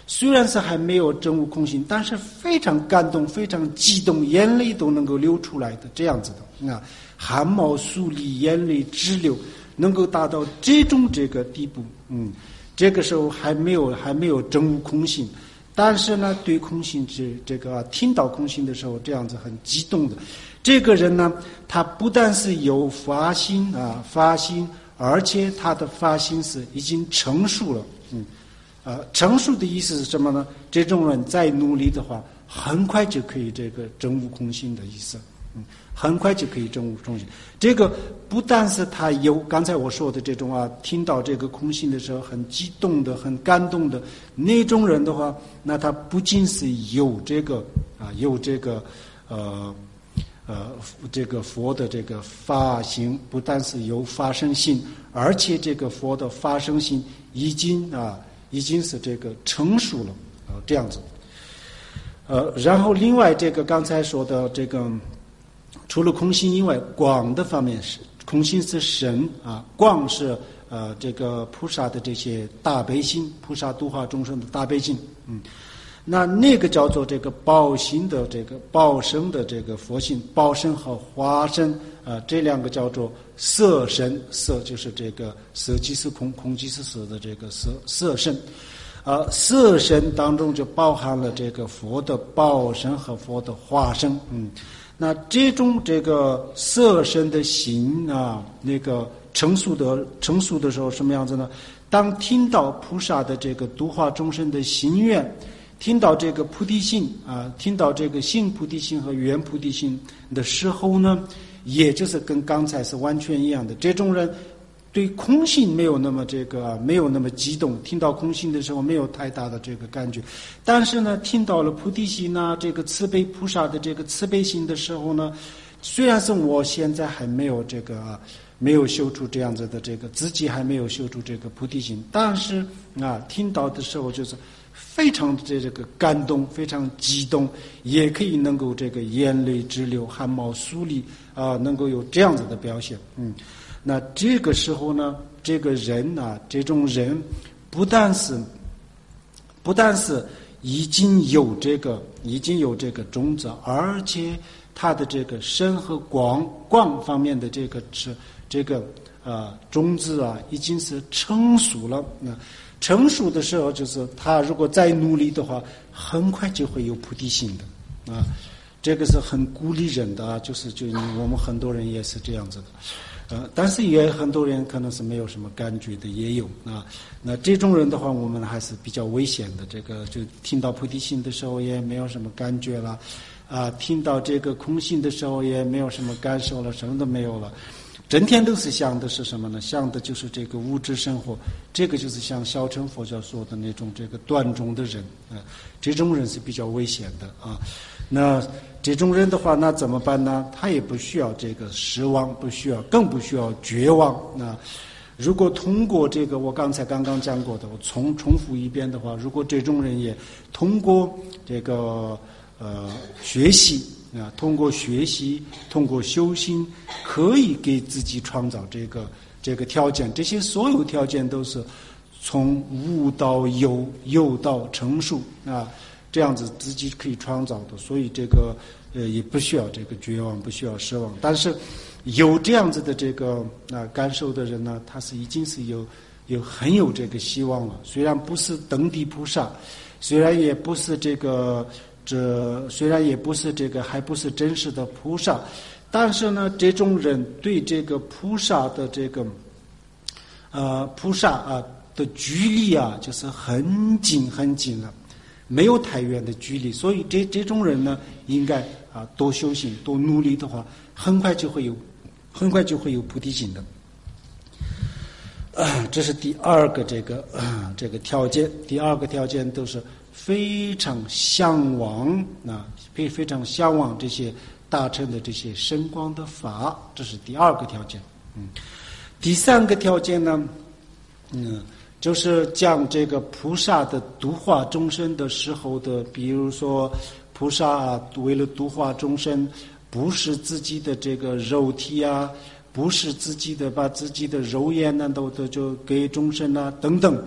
虽然是还没有证悟空性，但是非常感动，非常激动，眼泪都能够流出来的这样子的啊，汗毛竖立，眼泪直流，能够达到这个地步。这个时候还没有证悟空性，但是呢，对空性听到空性的时候，这样子很激动的。这个人呢，他不但是有发心，而且他的发心是已经成熟了。成熟的意思是什么呢？这种人再努力的话，很快就可以证悟空性的意思。很快就可以证悟空性。这个不但是他有刚才我说的这种听到这个空性的时候很激动的、很感动的那种人的话，那他不仅是有这个佛的这个发心，不但是有发生心，而且这个佛的发生心已经是这个成熟了这样子。然后另外这个刚才说的这个，除了空性以外，广的方面是空性是神广是这个菩萨的这些大悲心，菩萨度化众生的大悲心。那个叫做这个报心的这个报身的这个佛性，报身和化身这两个叫做色身，色就是这个色即是空，空即是色的这个色身。色身当中就包含了这个佛的报身和佛的化身。那这种这个色身的心那个成熟的时候什么样子呢？当听到菩萨的这个度化众生的心愿，听到这个菩提心听到这个性菩提心和缘菩提心的时候呢，也就是跟刚才是完全一样的。这种人对空性没有那么激动，听到空性的时候没有太大的这个感觉，但是呢，听到了菩提心这个慈悲菩萨的这个慈悲心的时候呢，虽然是我现在还没有没有修出这样子的自己还没有修出这个菩提心，但是听到的时候就是非常的这个感动，非常激动，也可以能够眼泪直流，汗毛竖立能够有这样子的表现。那这个时候呢，这个人这种人不但是已经有这个种子，而且他的这个身和广方面的这个种子已经是成熟了。成熟的时候，就是他如果再努力的话，很快就会有菩提心的这个是很鼓励人的就我们很多人也是这样子的。但是也很多人可能是没有什么感觉的，也有那这种人的话，我们还是比较危险的。就听到菩提心的时候也没有什么感觉了听到这个空性的时候也没有什么感受了，什么都没有了，整天都是想的是什么呢？想的就是这个物质生活。这个就是像小乘佛教说的那种断种的人这种人是比较危险的那这种人的话，那怎么办呢？他也不需要这个失望，更不需要绝望。如果通过我刚刚讲过的，我重复一遍的话，如果这种人也通过学习通过学习，通过修心，可以给自己创造这个条件。这些所有条件都是从无到有，有到成熟这样子自己可以创造的。所以也不需要绝望，不需要失望。但是有这样子的感受的人呢，他是已经是很有希望了。虽然不是登地菩萨，虽然也不是还不是真实的菩萨，但是呢，这种人对菩萨的的距离就是很近很近了，没有太远的距离。所以这种人呢，应该多修行，多努力的话，很快就会有菩提心的。这是第二个条件。第二个条件都是非常向往非常向往这些大乘的这些深光的法，这是第二个条件。第三个条件呢，就是讲菩萨的度化众生的时候的，比如说菩萨为了度化众生，不是自己的肉体不是自己的把自己的肉眼都就给众生等等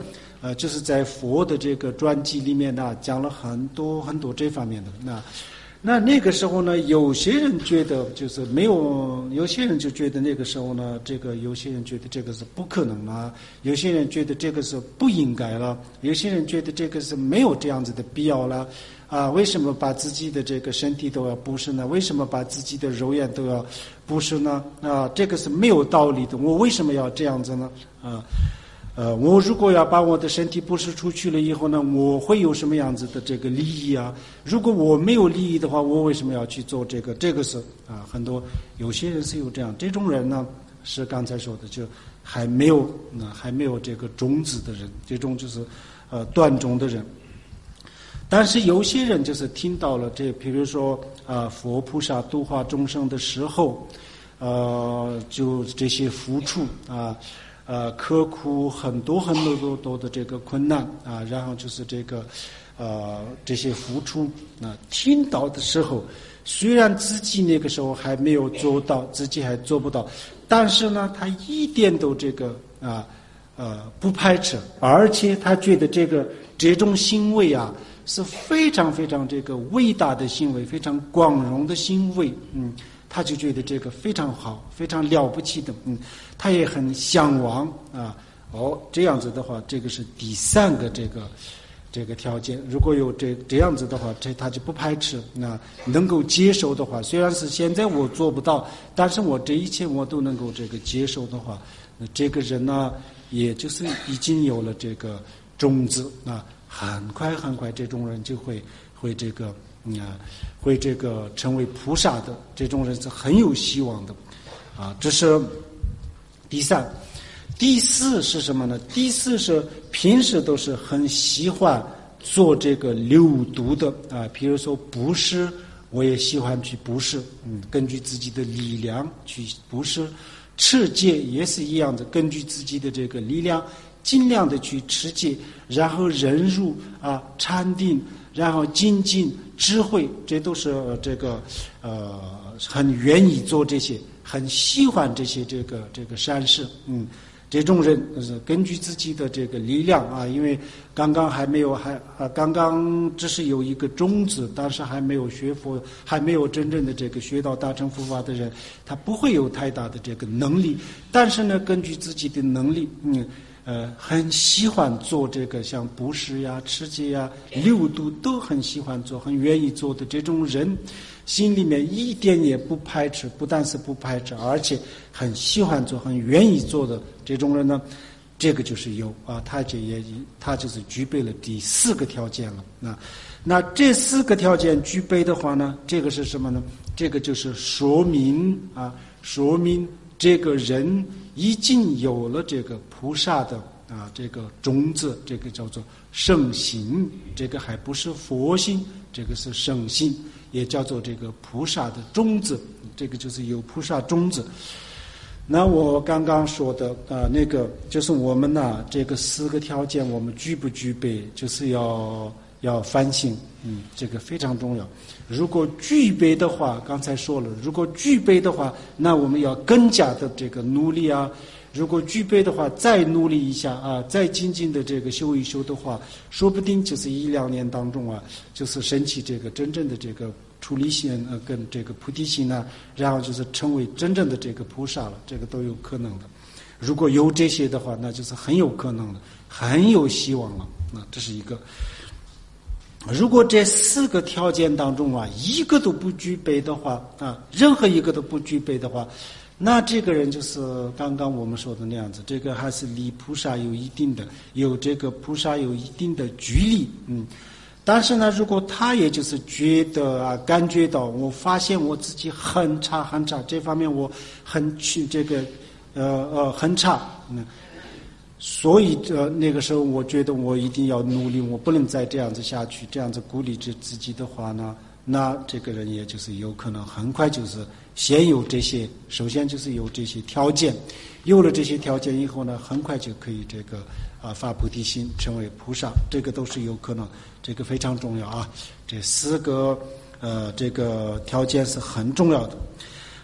就是在佛的这个传记里面呢，讲了很多很多这方面的。那个时候呢，有些人觉得就是没有，有些人就觉得那个时候呢，这个有些人觉得这个是不可能啊，有些人觉得这个是不应该了，有些人觉得这个是没有这样子的必要了。为什么把自己的这个身体都要布施呢？为什么把自己的肉眼都要布施呢？这个是没有道理的。我为什么要这样子呢？我如果要把我的身体布施出去了以后呢，我会有什么样子的这个利益啊？如果我没有利益的话，我为什么要去做这个？这个是很多有些人是有这种人呢，是刚才说的，就还没有这个种子的人，这种就是断种的人。但是有些人就是听到了这，比如说佛菩萨度化众生的时候，就这些付出刻苦很多的这个困难然后就是这个这些付出听到的时候，虽然自己那个时候还没有做到，自己还做不到，但是呢，他一点都这个不排斥，而且他觉得这种行为是非常非常这个伟大的行为，非常光荣的行为，他就觉得这个非常好，非常了不起的，他也很向往这样子的话，这个是第三个这个条件。如果有这样子的话，他就不排斥，能够接受的话，虽然是现在我做不到，但是我这一切我都能够这个接受的话，那这个人呢，也就是已经有了这个种子很快这种人就会这个会这个成为菩萨的，这种人是很有希望的这是第三。第四是什么呢？第四是平时都是很喜欢做这个流毒的比如说布施，我也喜欢去布施，根据自己的力量去布施。持戒也是一样的，根据自己的这个力量尽量的去持戒，然后忍辱禅定，然后精进智慧，这都是这个很愿意做这些，很喜欢这些这个善事。这种人是根据自己的这个力量因为刚刚刚刚只是有一个种子，但是还没有学佛，还没有真正的这个学到大乘佛法的人，他不会有太大的这个能力，但是呢，根据自己的能力很喜欢做这个像布施持戒六度都很喜欢做，很愿意做的这种人，心里面一点也不排斥，不但是不排斥，而且很喜欢做，很愿意做的这种人呢，这个就是有他就是具备了第四个条件了。那这四个条件具备的话呢，这个是什么呢？这个就是说明这个人已经有了这个菩萨的这个种子，这个叫做圣心，这个还不是佛心，这个是圣心，也叫做这个菩萨的种子，这个就是有菩萨种子。那我刚刚说的那个就是我们这个四个条件我们具不具备，就是要反省，这个非常重要。如果具备的话，刚才说了，如果具备的话，那我们要更加的这个努力如果具备的话，再努力一下再精进的这个修一修的话，说不定就是1-2年当中就是升起这个真正的这个出离心跟这个菩提心然后就是成为真正的这个菩萨了，这个都有可能的。如果有这些的话，那就是很有可能的，很有希望了。这是一个。如果这四个条件当中一个都不具备的话任何一个都不具备的话，那这个人就是刚刚我们说的那样子，这个还是离菩萨有这个菩萨有一定的距离。但是呢，如果他也就是觉得感觉到，我发现我自己很差，这方面我很差，所以那个时候我觉得我一定要努力，我不能再这样子下去，这样子鼓励着自己的话呢，那这个人也就是有可能很快就是先有这些，首先就是有这些条件，有了这些条件以后呢，很快就可以这个发菩提心，成为菩萨，这个都是有可能，这个非常重要这四个这个条件是很重要的。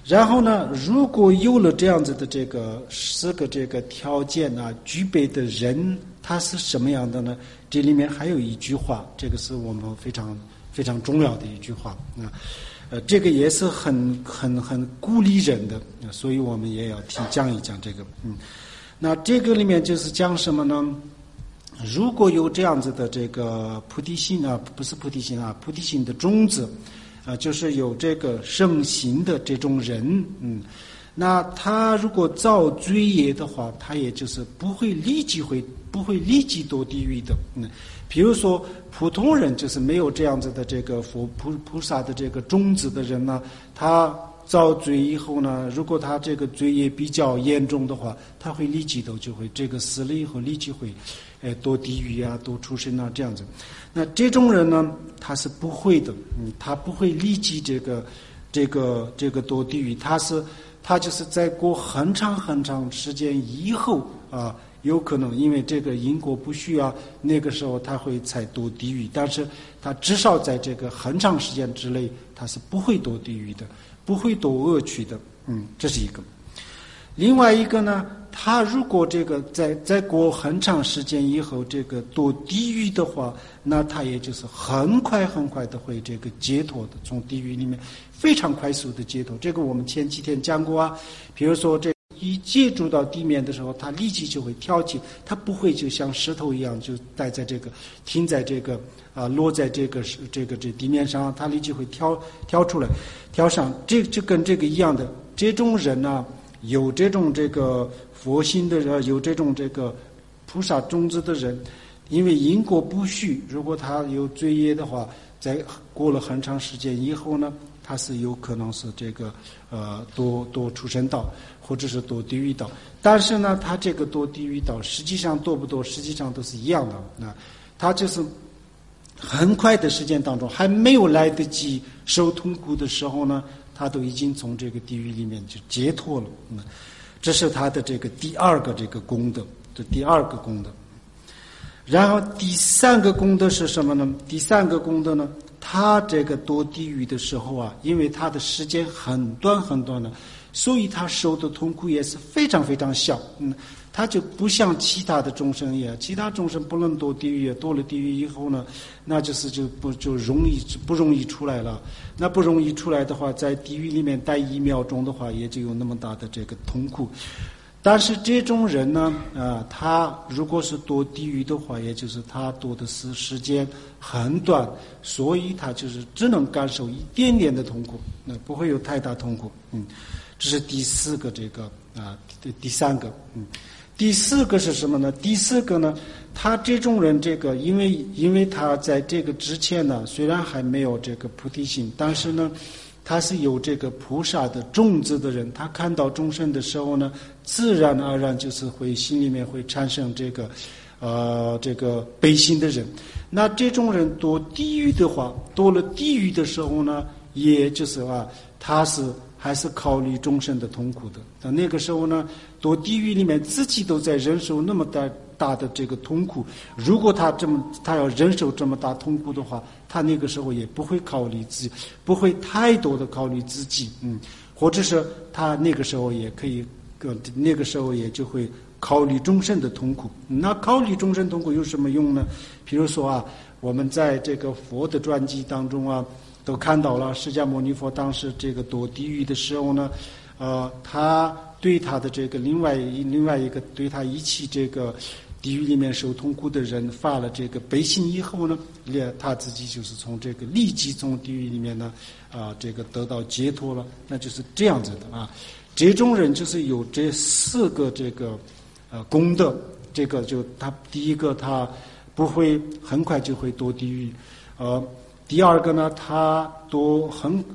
然后呢，如果有了这样子的这个4个这个条件啊，具备的人，他是什么样的呢？这里面还有一句话，这个是我们非常非常重要的一句话啊。这个也是很鼓励人的，所以我们也要讲一讲这个。那这个里面就是讲什么呢？如果有这样子的这个菩提心啊，不是菩提心啊，菩提心的种子啊，就是有这个圣行的这种人，那他如果造罪业的话，他也就是不会立即堕地狱的。比如说普通人就是没有这样子的这个菩萨的这个种子的人呢，他造罪以后呢，如果他这个罪业比较严重的话，他会立即就会这个死了以后立即会堕地狱啊，堕畜生啊这样子。那这种人呢，他是不会的，他不会立即这个堕地狱，他就是在过很长时间以后啊，有可能因为这个因果不续啊，那个时候他会才堕地狱，但是他至少在这个很长时间之内，他是不会堕地狱的，不会堕恶趣的。这是一个。另外一个呢，他如果这个在过很长时间以后这个堕地狱的话，那他也就是很快的会这个解脱的，从地狱里面非常快速的解脱。这个我们前几天讲过啊，比如说这一接触到地面的时候，他立即就会跳起，他不会就像石头一样就待在这个停在这个落在这地面上，他立即会跳出来跳上，这跟这个一样的。这种人呢，有这种这个佛心的人，有这种这个菩萨种子的人，因为因果不续，如果他有罪业的话，在过了很长时间以后呢，他是有可能是这个堕畜生道，或者是堕地狱道。但是呢，他这个堕地狱道实际上堕不堕，实际上都是一样的。他就是很快的时间当中，还没有来得及受痛苦的时候呢，他都已经从这个地狱里面就解脱了。这是他的这个第二个这个功德，这第二个功德。然后第三个功德是什么呢？第三个功德呢，他这个堕地狱的时候啊，因为他的时间很短呢，所以他受的痛苦也是非常非常小。他就不像其他的众生一样，其他众生不能堕地狱，堕了地狱以后呢，那就是不容易出来了。那不容易出来的话，在地狱里面待1秒钟的话，也就有那么大的这个痛苦。但是这种人呢，他如果是堕地狱的话，也就是他堕的时间很短，所以他就是只能感受一点点的痛苦，不会有太大痛苦。这是第四个这个第三个。第四个是什么呢？第四个呢，他这种人这个因为他在这个之前呢，虽然还没有这个菩提心，但是呢，他是有这个菩萨的种子的人，他看到众生的时候呢，自然而然就是会心里面会产生这个悲心的人。那这种人堕地狱的话，堕了地狱的时候呢，也就是他还是考虑众生的痛苦的。但那个时候呢，堕地狱里面自己都在忍受那么大的这个痛苦，如果他要忍受这么大痛苦的话，他那个时候也不会考虑自己，不会太多的考虑自己，或者是他那个时候也可以，那个时候也就会考虑众生的痛苦。那考虑众生痛苦有什么用呢？比如说我们在这个佛的传记当中都看到了，释迦牟尼佛当时这个堕地狱的时候呢，他对他的这个另外一个对他一起这个地狱里面受痛苦的人发了这个悲心以后呢，他自己就是立即从地狱里面呢这个得到解脱了。那就是这样子的这种人就是有这4个这个功德。这个就他第一个，他不会很快就会堕地狱。第二个呢，他堕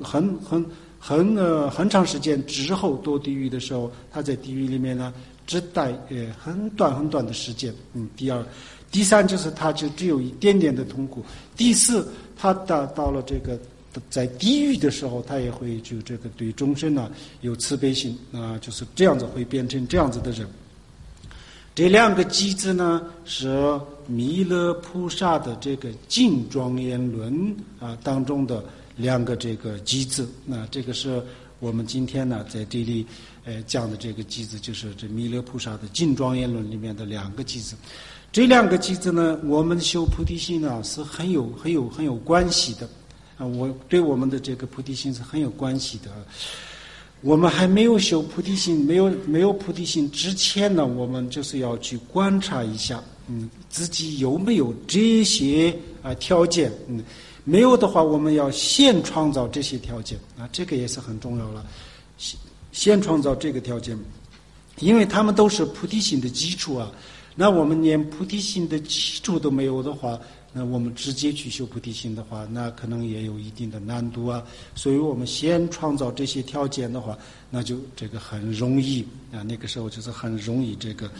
很长时间之后堕地狱的时候，他在地狱里面呢只待很短的时间。第三就是他就只有一点点的痛苦。第四，他到了这个在地狱的时候，他也会就这个对众生有慈悲心就是这样子会变成这样子的人。这2个机子呢，是弥勒菩萨的这个净庄严论当中的2个这个机子。那这个是我们今天呢在这里讲的这个句子，就是这弥勒菩萨的净庄严论里面的2个句子。这2个句子呢，我们修菩提心呢是很有关系的我对我们的这个菩提心是很有关系的。我们还没有修菩提心，没有菩提心之前呢，我们就是要去观察一下，自己有没有这些条件，没有的话，我们要先创造这些条件这个也是很重要了。先创造这个条件，因为他们都是菩提心的基础那我们连菩提心的基础都没有的话，那我们直接去修菩提心的话，那可能也有一定的难度所以我们先创造这些条件的话，那就这个很容易那个时候就是很容易这个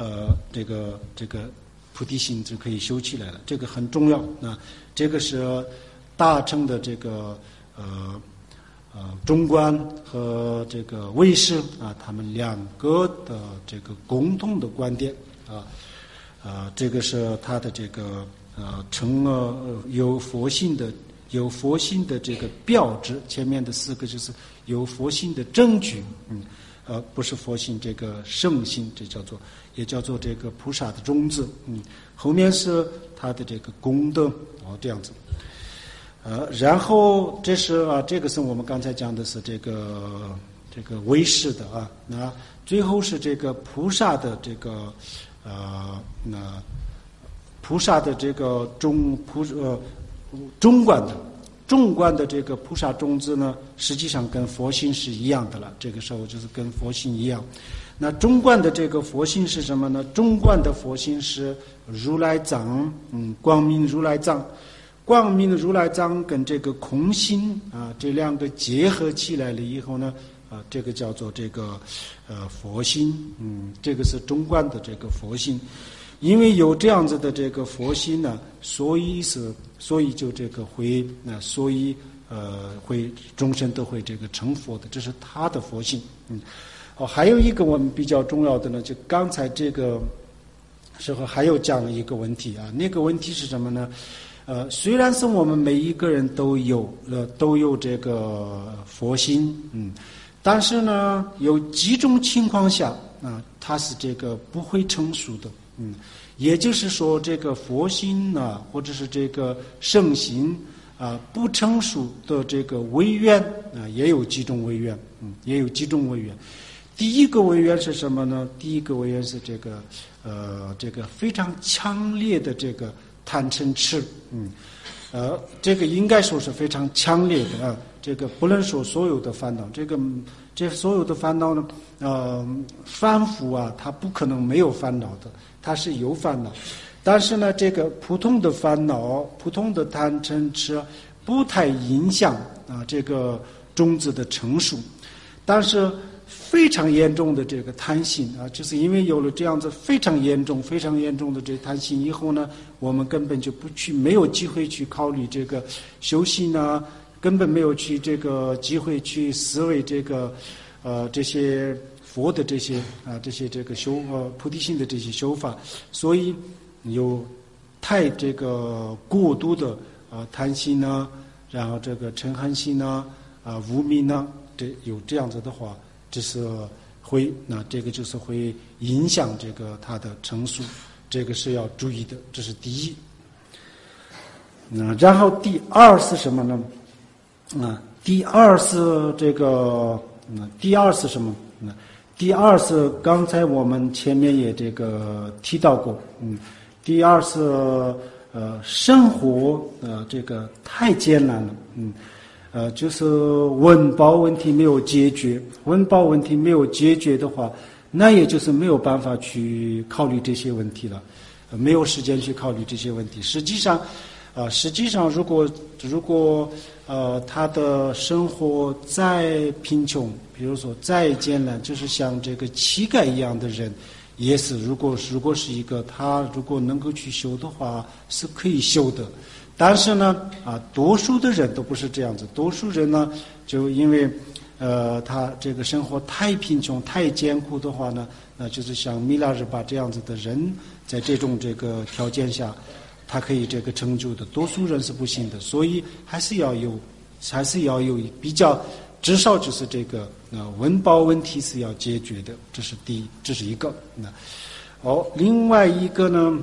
菩提心就可以修起来了。这个很重要这个是大乘的这个中观和这个唯识他们2个的这个共同的观点这个是他的这个有佛性的这个标志，前面的4个就是有佛性的证据不是佛性这个圣性，这也叫做这个菩萨的种子后面是他的这个功德这样子然后这个是我们刚才讲的是这个唯识的那最后是这个菩萨的这个菩萨的这个中观的这个菩萨种子呢，实际上跟佛性是一样的了。这个时候就是跟佛性一样。那中观的这个佛性是什么呢？中观的佛性是如来藏，光明如来藏。光明如来藏跟这个空性这2个结合起来了以后呢这个叫做这个佛性这个是中观的这个佛性。因为有这样子的这个佛心呢，所以就这个会终身都会这个成佛的，这是他的佛性。还有一个我们比较重要的呢，就刚才这个时候还有讲了一个问题那个问题是什么呢？虽然是我们每一个人都有这个佛心但是呢，有几种情况下它是这个不会成熟的。也就是说，这个佛心或者是这个圣心不成熟的这个违愿也有几种违愿，第一个违愿是什么呢？第一个违愿是这个非常强烈的这个贪嗔痴，这个应该说是非常强烈的这个不能说所有的烦恼，这所有的烦恼呢，凡夫他不可能没有烦恼的，他是有烦恼，但是呢，这个普通的烦恼、普通的贪嗔痴不太影响这个种子的成熟，但是非常严重的这个贪心就是因为有了这样子非常严重的这贪心以后呢，我们根本就没有机会去考虑这个修行根本没有去这个机会去思维这个这些佛的这些这个菩提心的这些修法，所以有太这个过度的贪心然后这个嗔恨心无明有这样子的话，这是这个就是会影响这个它的成熟，这个是要注意的，这是第一。然后第二是什么呢？第二是什么？第二是刚才我们前面也这个提到过，第二是生活这个太艰难了，就是温饱问题没有解决，温饱问题没有解决的话，那也就是没有办法去考虑这些问题了，没有时间去考虑这些问题。实际上如果他的生活再贫穷，比如说再艰难，就是像这个乞丐一样的人，也是如果是一个他如果能够去修的话，是可以修的。但是呢多数的人都不是这样子，多数人呢就因为他这个生活太贫穷太艰苦的话呢，就是像米拉日巴这样子的人，在这种这个条件下他可以这个成就的，多数人是不行的。所以还是要有比较至少就是这个温饱问题是要解决的，这是一个。另外一个呢，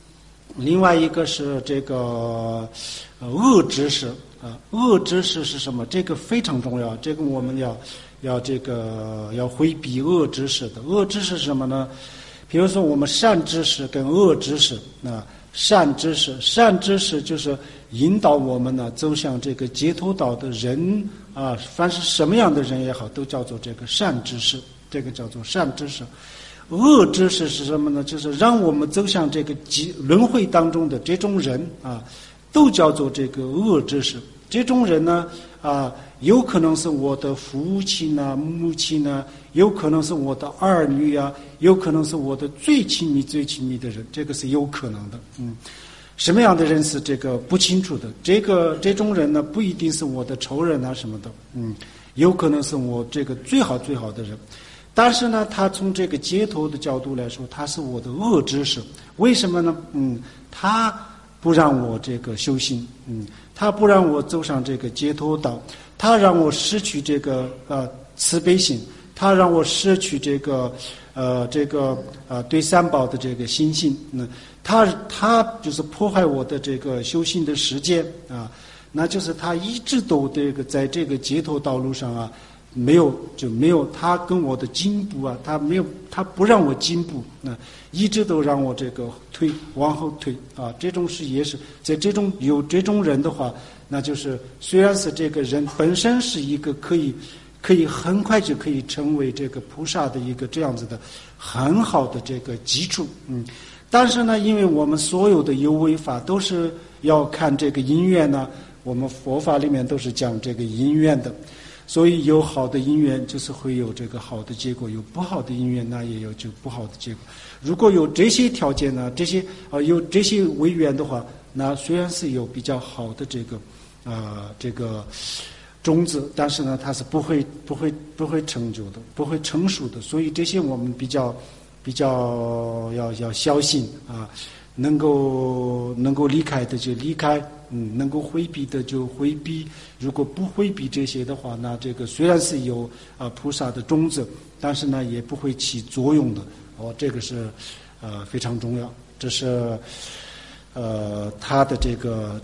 是这个恶知识恶知识是什么？这个非常重要，这个我们要回避恶知识的。恶知识是什么呢？比如说我们善知识跟恶知识善知识就是引导我们呢走向这个解脱道的人凡是什么样的人也好，都叫做这个善知识，这个叫做善知识。恶知识是什么呢？就是让我们走向这个轮回当中的这种人都叫做这个恶知识。这种人呢有可能是我的父亲母亲有可能是我的儿女有可能是我的最亲密的人，这个是有可能的。什么样的人是这个不清楚的。这种人呢，不一定是我的仇人什么的，有可能是我这个最好的人。但是呢，他从这个解脱的角度来说，他是我的恶知识。为什么呢？他不让我这个修行，他不让我走上这个解脱道，他让我失去这个慈悲心，他让我失去这个对三宝的这个心性，他就是破坏我的这个修行的时间那就是他一直都在这个解脱道路上没有他跟我的进步他不让我进步，一直都让我这个往后退这种事也是在有这种人的话，那就是虽然是这个人本身是一个可以很快就可以成为这个菩萨的一个这样子的很好的这个基础，但是呢，因为我们所有的有为法都是要看这个因缘我们佛法里面都是讲这个因缘的。所以有好的因缘就是会有这个好的结果，有不好的因缘那也有就不好的结果。如果有这些条件有这些为缘的话，那虽然是有比较好的这个种子，但是呢它是不会成就的，不会成熟的。所以这些我们比较要小心能够离开的就离开，能够回避的就回避。如果不回避这些的话，那这个虽然是有菩萨的种子，但是呢也不会起作用的。这个是非常重要。这是他的这个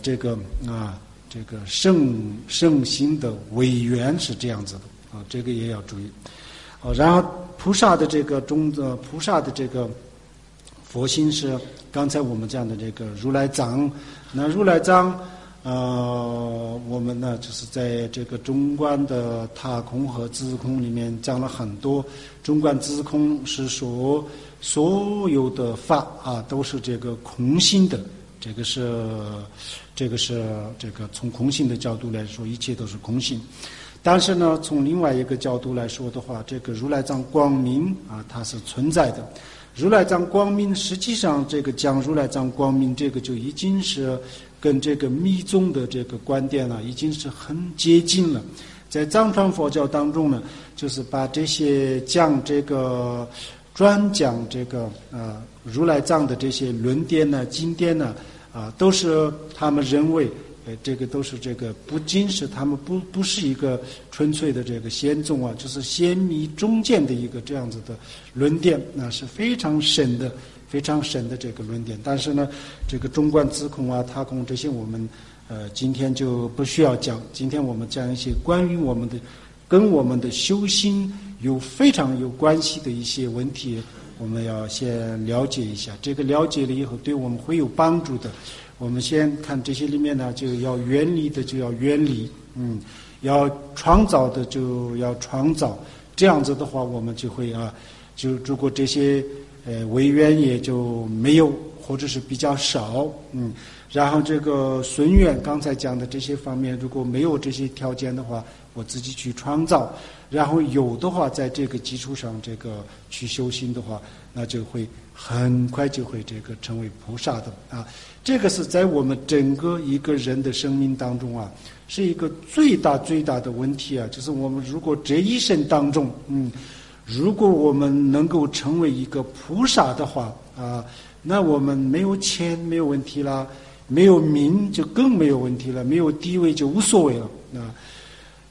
圣心的为缘是这样子的这个也要注意。然后菩萨的这个菩萨的这个佛心是刚才我们讲的这个如来藏。那如来藏我们呢就是在这个中观的他空和自空里面讲了很多。中观自空是说所有的法都是这个空性的，这个从空性的角度来说，一切都是空性。但是呢，从另外一个角度来说的话，这个如来藏光明它是存在的。如来藏光明实际上这个讲如来藏光明，这个就已经是跟这个密宗的这个观点已经是很接近了。在藏传佛教当中呢，就是把这些讲这个专讲这个如来藏的这些论点经典都是他们认为这个都是这个不仅是他们不是一个纯粹的这个显宗就是显密中间的一个这样子的论点，那是非常深的这个论点。但是呢，这个中观自空他空这些我们今天就不需要讲。今天我们讲一些关于跟我们的修心非常有关系的一些问题，我们要先了解一下。这个了解了以后对我们会有帮助的。我们先看这些里面呢，就要远离的就要远离，要创造的就要创造。这样子的话，我们就会就如果这些违缘也就没有，或者是比较少，然后这个顺缘刚才讲的这些方面，如果没有这些条件的话，我自己去创造，然后有的话，在这个基础上这个去修行的话，那就会很快就会这个成为菩萨的这个是在我们整个一个人的生命当中是一个最大的问题就是我们如果这一生当中如果我们能够成为一个菩萨的话那我们没有钱没有问题啦，没有名就更没有问题了，没有地位就无所谓了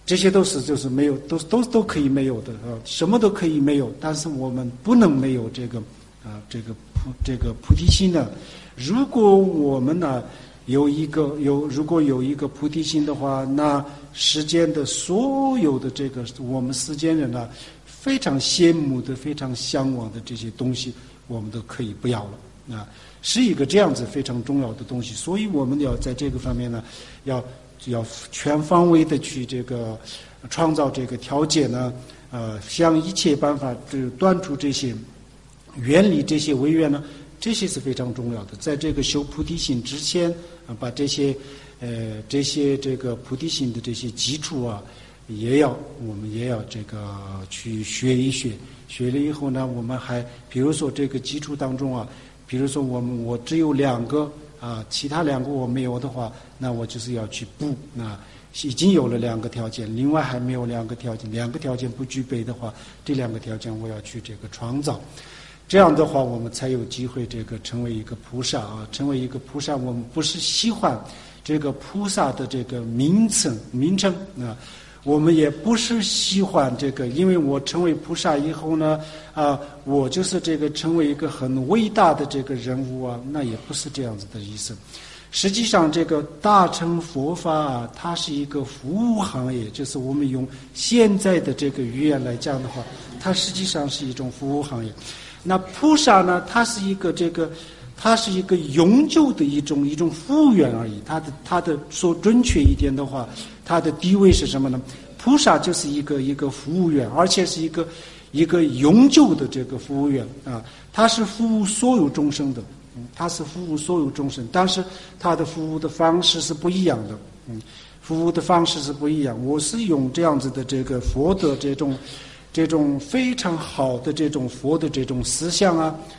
这些都是就是没有，都可以没有的啊，什么都可以没有，但是我们不能没有这个菩提心呢。如果我们呢如果有一个菩提心的话，那世间的所有的这个我们世间人呢非常羡慕的、非常向往的这些东西，我们都可以不要了啊，是一个这样子非常重要的东西。所以我们要在这个方面呢，要全方位的去这个创造这个条件呢，想一切办法就断除这些远离这些违愿呢，这些是非常重要的。在这个修菩提心之前把这些这个菩提心的这些基础啊，我们也要这个去学一学。学了以后呢，我们还比如说这个基础当中啊，比如说我只有2个啊，其他2个我没有的话，那我就是要去补啊。已经有了2个条件，另外还没有2个条件，2个条件不具备的话，这2个条件我要去这个创造。这样的话，我们才有机会这个成为一个菩萨啊！成为一个菩萨，我们不是喜欢这个菩萨的这个名称啊，我们也不是喜欢这个，因为我成为菩萨以后呢，我就是这个成为一个很伟大的这个人物啊，那也不是这样子的意思。实际上，这个大乘佛法啊，它是一个服务行业，就是我们用现在的这个语言来讲的话，它实际上是一种服务行业。那菩萨呢，它是一个永久的一种服务员而已。它的说准确一点的话，它的地位是什么呢？菩萨就是一个服务员，而且是一个永久的这个服务员啊，他是服务所有众生的。他是服务所有众生，但是他的服务的方式是不一样的。服务的方式是不一样。我是用这样子的这个佛的这种非常好的这种佛的这种思想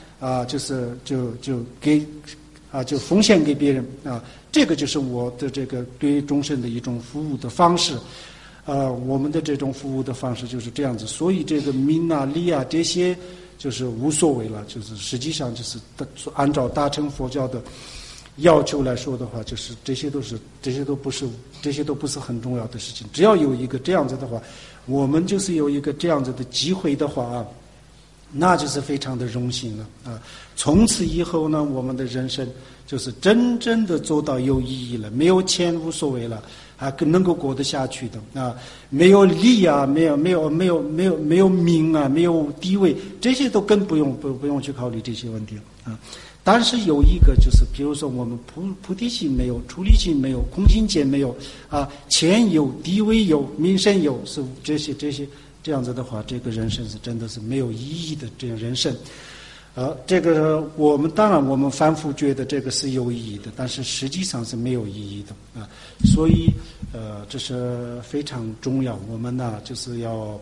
就奉献给别人啊，这个就是我的这个对众生的一种服务的方式。我们的这种服务的方式就是这样子，所以这个名啊、利啊这些就是无所谓了，就是实际上就是按照大乘佛教的要求来说的话，就是这些都不是很重要的事情。只要有一个这样子的话，我们就是有一个这样子的机会的话啊，那就是非常的荣幸了啊！从此以后呢，我们的人生就是真正的做到有意义了，没有钱无所谓了，还能够过得下去的啊！没有利啊，没有名啊，没有地位，这些都更不用去考虑这些问题了啊！但是有一个就是，比如说我们菩提心没有，出离心没有，空性见没有啊，钱有，地位有，名声有，是这些这样子的话，这个人生是真的是没有意义的这样人生。这个我们当然我们反复觉得这个是有意义的，但是实际上是没有意义的啊。所以这是非常重要。我们呢就是要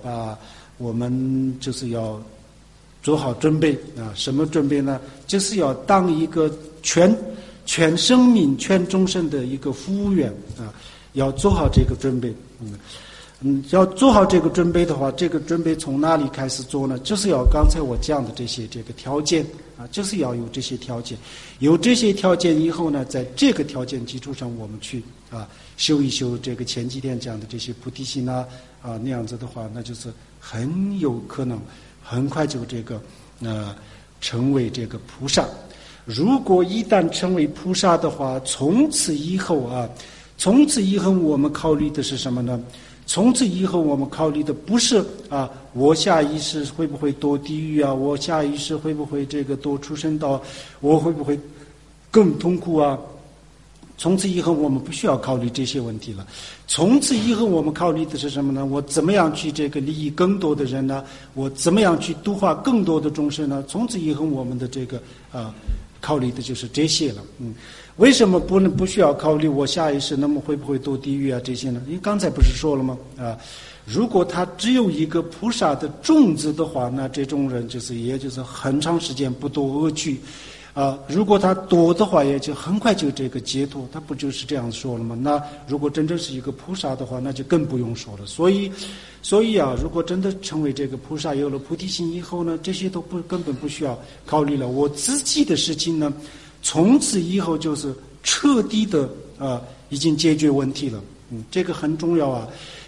做好准备啊！什么准备呢？就是要当一个全生命、全众生的一个服务员啊！要做好这个准备。要做好这个准备的话，这个准备从哪里开始做呢？就是要刚才我讲的这个条件啊，就是要有这些条件。有这些条件以后呢，在这个条件基础上，我们去修一修这个前几天讲的这些菩提心那样子的话，那就是很有可能很快就成为这个菩萨。如果一旦成为菩萨的话，从此以后我们考虑的是什么呢？从此以后我们考虑的不是我下一世会不会堕地狱啊，我下一世会不会这个堕畜生道，我会不会更痛苦啊。从此以后我们不需要考虑这些问题了。从此以后我们考虑的是什么呢？我怎么样去这个利益更多的人呢？我怎么样去度化更多的众生呢？从此以后我们的这个考虑的就是这些了。为什么不需要考虑我下一世那么会不会堕地狱啊这些呢？因为刚才不是说了吗？如果他只有一个菩萨的种子的话，那这种人也就是很长时间不堕恶趣。如果他多的话，也就很快就这个解脱，他不就是这样说了吗？那如果真正是一个菩萨的话，那就更不用说了。所以如果真的成为这个菩萨，有了菩提心以后呢，这些都根本不需要考虑了。我自己的事情呢，从此以后就是彻底的已经解决问题了。这个很重要啊。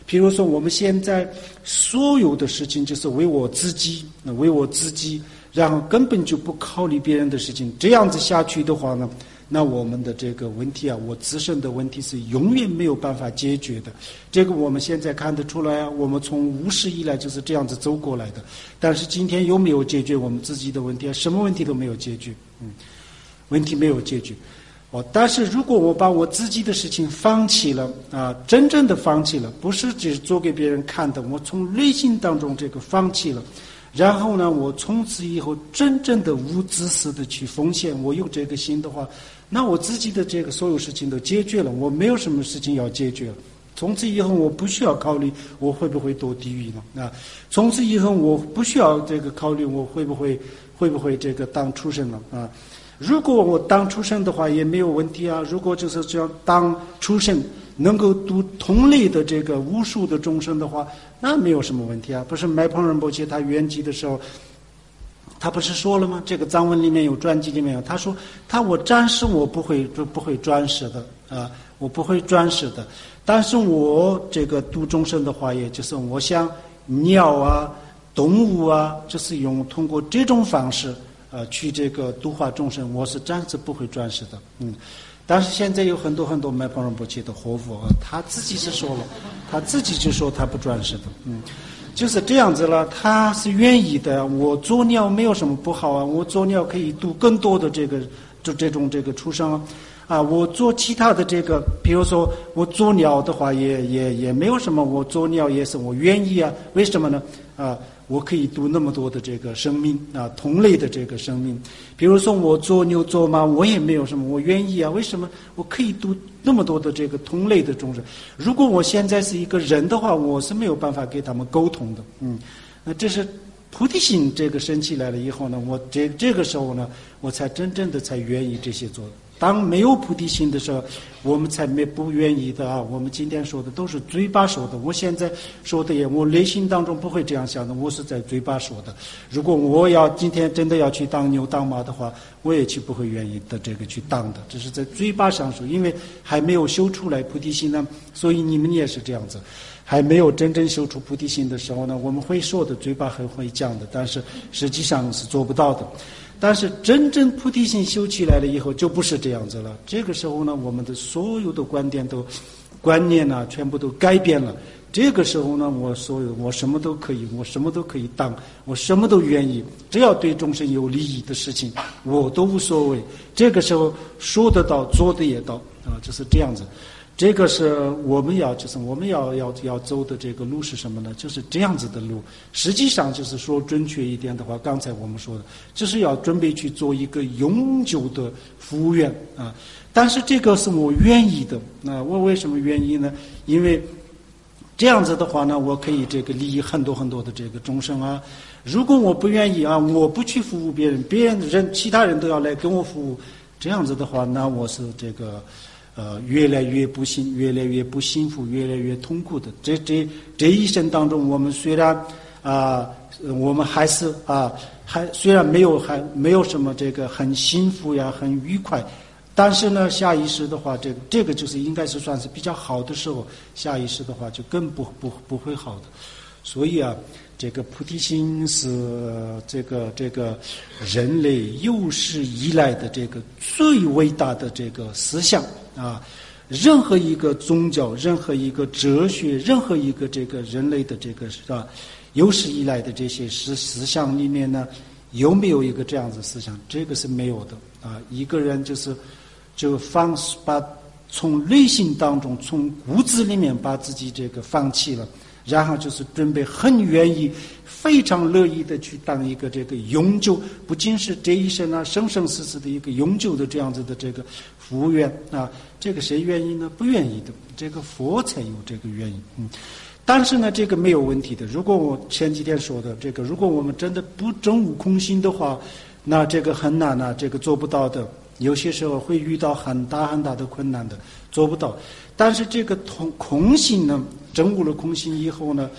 比如说我们现在所有的事情就是为我自己，然后根本就不考虑别人的事情，这样子下去的话呢，那我们的这个问题啊，我自身的问题是永远没有办法解决的。这个我们现在看得出来啊，我们从无始以来就是这样子走过来的。但是今天有没有解决我们自己的问题啊？什么问题都没有解决，问题没有解决。但是如果我把我自己的事情放弃了啊，真正的放弃了，不是只做给别人看的，我从内心当中这个放弃了。然后呢，我从此以后真正的无自私的去奉献，我有这个心的话，那我自己的这个所有事情都解决了，我没有什么事情要解决了。从此以后我不需要考虑我会不会堕地狱呢？啊，从此以后我不需要这个考虑我会不会这个当畜生了啊。如果我当畜生的话也没有问题啊，如果就是这样当畜生能够度同类的这个无数的众生的话，那没有什么问题啊。不是麦彭仁波切他圆寂的时候，他不是说了吗？这个藏文里面有传记里面有，他说我暂时我不会转世的啊，我不会转世的，但是我这个度众生的话，也就是我像鸟啊、动物啊，就是通过这种方式去这个度化众生，我是暂时不会转世的。但是现在有很多麦彭仁波切的活佛啊，他自己是说了，他自己就说他不转世的，就是这样子了。他是愿意的，我做鸟没有什么不好啊，我做鸟可以度更多的这种畜生啊，我做其他的这个，比如说我做鸟的话也没有什么，我做鸟也是我愿意啊，为什么呢？我可以度那么多的这个生命啊，同类的这个生命。比如说我做牛做马，我也没有什么，我愿意啊，为什么？我可以度那么多的这个同类的众生。如果我现在是一个人的话，我是没有办法给他们沟通的。那这是菩提心这个升起来了以后呢，我这个时候呢，我才真正的才愿意这些做。当没有菩提心的时候，我们才不愿意的啊。我们今天说的都是嘴巴说的，我现在说的也，我内心当中不会这样想的，我是在嘴巴说的。如果我要今天真的要去当牛当马的话，我也不会愿意的这个去当的，这是在嘴巴上说，因为还没有修出来菩提心呢，所以你们也是这样子。还没有真正修出菩提心的时候呢，我们会说的，嘴巴很会讲的，但是实际上是做不到的。但是真正菩提心修起来了以后，就不是这样子了。这个时候呢，我们的所有的观念啊，全部都改变了。这个时候呢，我什么都可以，我什么都可以当，我什么都愿意，只要对众生有利益的事情，我都无所谓。这个时候说得到，做得也到啊，就是这样子。这个是我们要走的这个路是什么呢？就是这样子的路。实际上就是说准确一点的话，刚才我们说的，就是要准备去做一个永久的服务员啊。但是这个是我愿意的。我为什么愿意呢？因为这样子的话呢，我可以这个利益很多的这个众生啊。如果我不愿意啊，我不去服务别人，其他人都要来跟我服务，这样子的话，那我是这个。越来越不幸，越来越不幸福，越来越痛苦的。这一生当中，我们虽然我们还是还虽然没有什么这个很幸福呀，很愉快，但是呢，下一世的话，这个就是应该是算是比较好的时候，下一世的话就更不会好的。所以啊，这个菩提心是这个人类有史以来的这个最伟大的这个思想啊！任何一个宗教，任何一个哲学，任何一个这个人类的这个有史以来的这些思想里面呢，有没有一个这样子思想？这个是没有的啊！一个人就把从内心当中，从骨子里面把自己这个放弃了。然后就是准备很愿意非常乐意的去当一个这个永久，不仅是这一生啊，生生世世的一个永久的这样子的这个服务员啊。这个谁愿意呢？不愿意的，这个佛才有这个愿意。但是呢，这个没有问题的。如果我前几天说的这个，如果我们真的不证悟空心的话，那这个很难啊，这个做不到的。有些时候会遇到很大的困难的，做不到。但是这个空心呢，证悟了空心以后呢，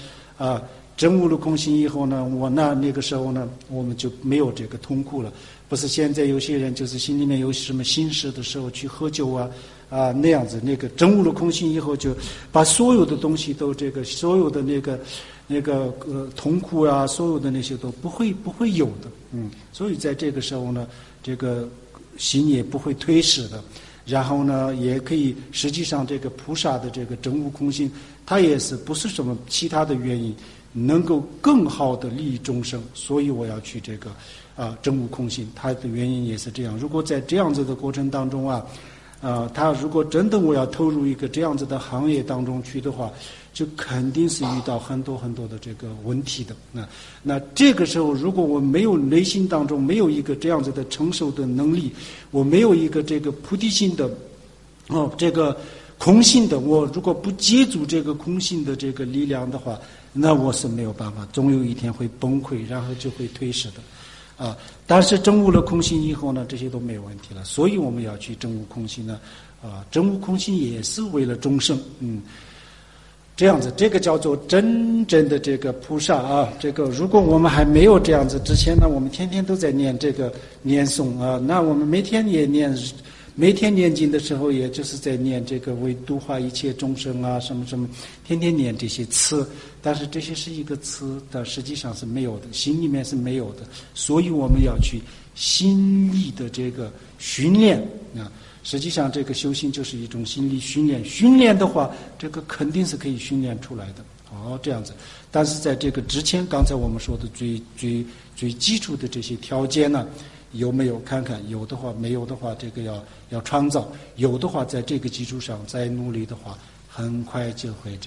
我那个时候呢，我们就没有这个痛苦了。不是现在有些人就是心里面有什么心事的时候去喝酒那样子，那个证悟了空性以后，就把所有的东西都所有的痛苦啊，所有的那些都不会有的，所以在这个时候呢，这个心也不会推使的，然后呢，也可以实际上这个菩萨的这个证悟空性，它也是不是什么其他的原因，能够更好的利益众生，所以我要去这个证悟空性，它的原因也是这样。如果在这样子的过程当中他如果真的我要投入一个这样子的行业当中去的话，就肯定是遇到很多很多的这个问题的。那这个时候，如果我没有内心当中没有一个这样子的承受的能力，我没有一个这个菩提心的这个空性的，我如果不借助这个空性的这个力量的话，那我是没有办法，总有一天会崩溃，然后就会退失的。但是证悟了空性以后呢，这些都没有问题了。所以我们要去证悟空性呢，证悟空性也是为了众生，这样子，这个叫做真正的这个菩萨这个如果我们还没有这样子之前呢，我们天天都在念这个念诵那我们每天也念。每天念经的时候，也就是在念这个为度化一切众生什么什么，天天念这些词，但是这些是一个词，但实际上是没有的，心里面是没有的，所以我们要去心力的这个训练实际上这个修行就是一种心力训练，训练的话，这个肯定是可以训练出来的。这样子，但是在这个之前，刚才我们说的最基础的这些条件呢，有没有看看？有的话，没有的话，这个要创造；有的话，在这个基础上再努力的话，很快就会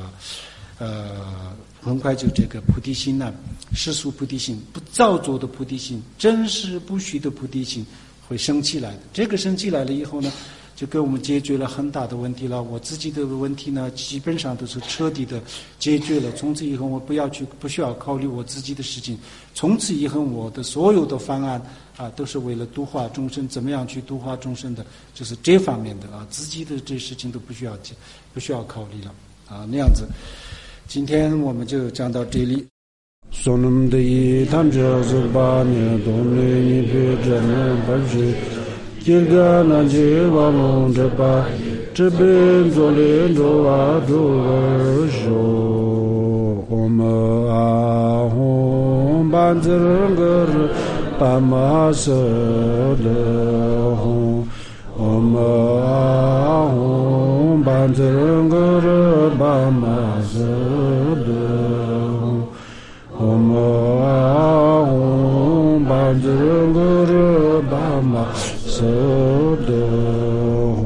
很快就这个菩提心呢，世俗菩提心、不造作的菩提心、真实不虚的菩提心会升起来的。这个升起来了以后呢，就给我们解决了很大的问题了。我自己的问题呢，基本上都是彻底的解决了。从此以后，我不需要考虑我自己的事情。从此以后，我的所有的方案都是为了度化众生，怎么样去度化众生的，就是这方面的自己的这事情都不需要考虑了那样子。今天我们就讲到这里。 Sonum de tamja zubanya domne ni pe jana baje kirga na je wa mon de pa chebe zole do wa do jo om a hom banzer pa ma se de om a hom banzer pa ma se de Om Ahum Bhadra Guru Bhama Sada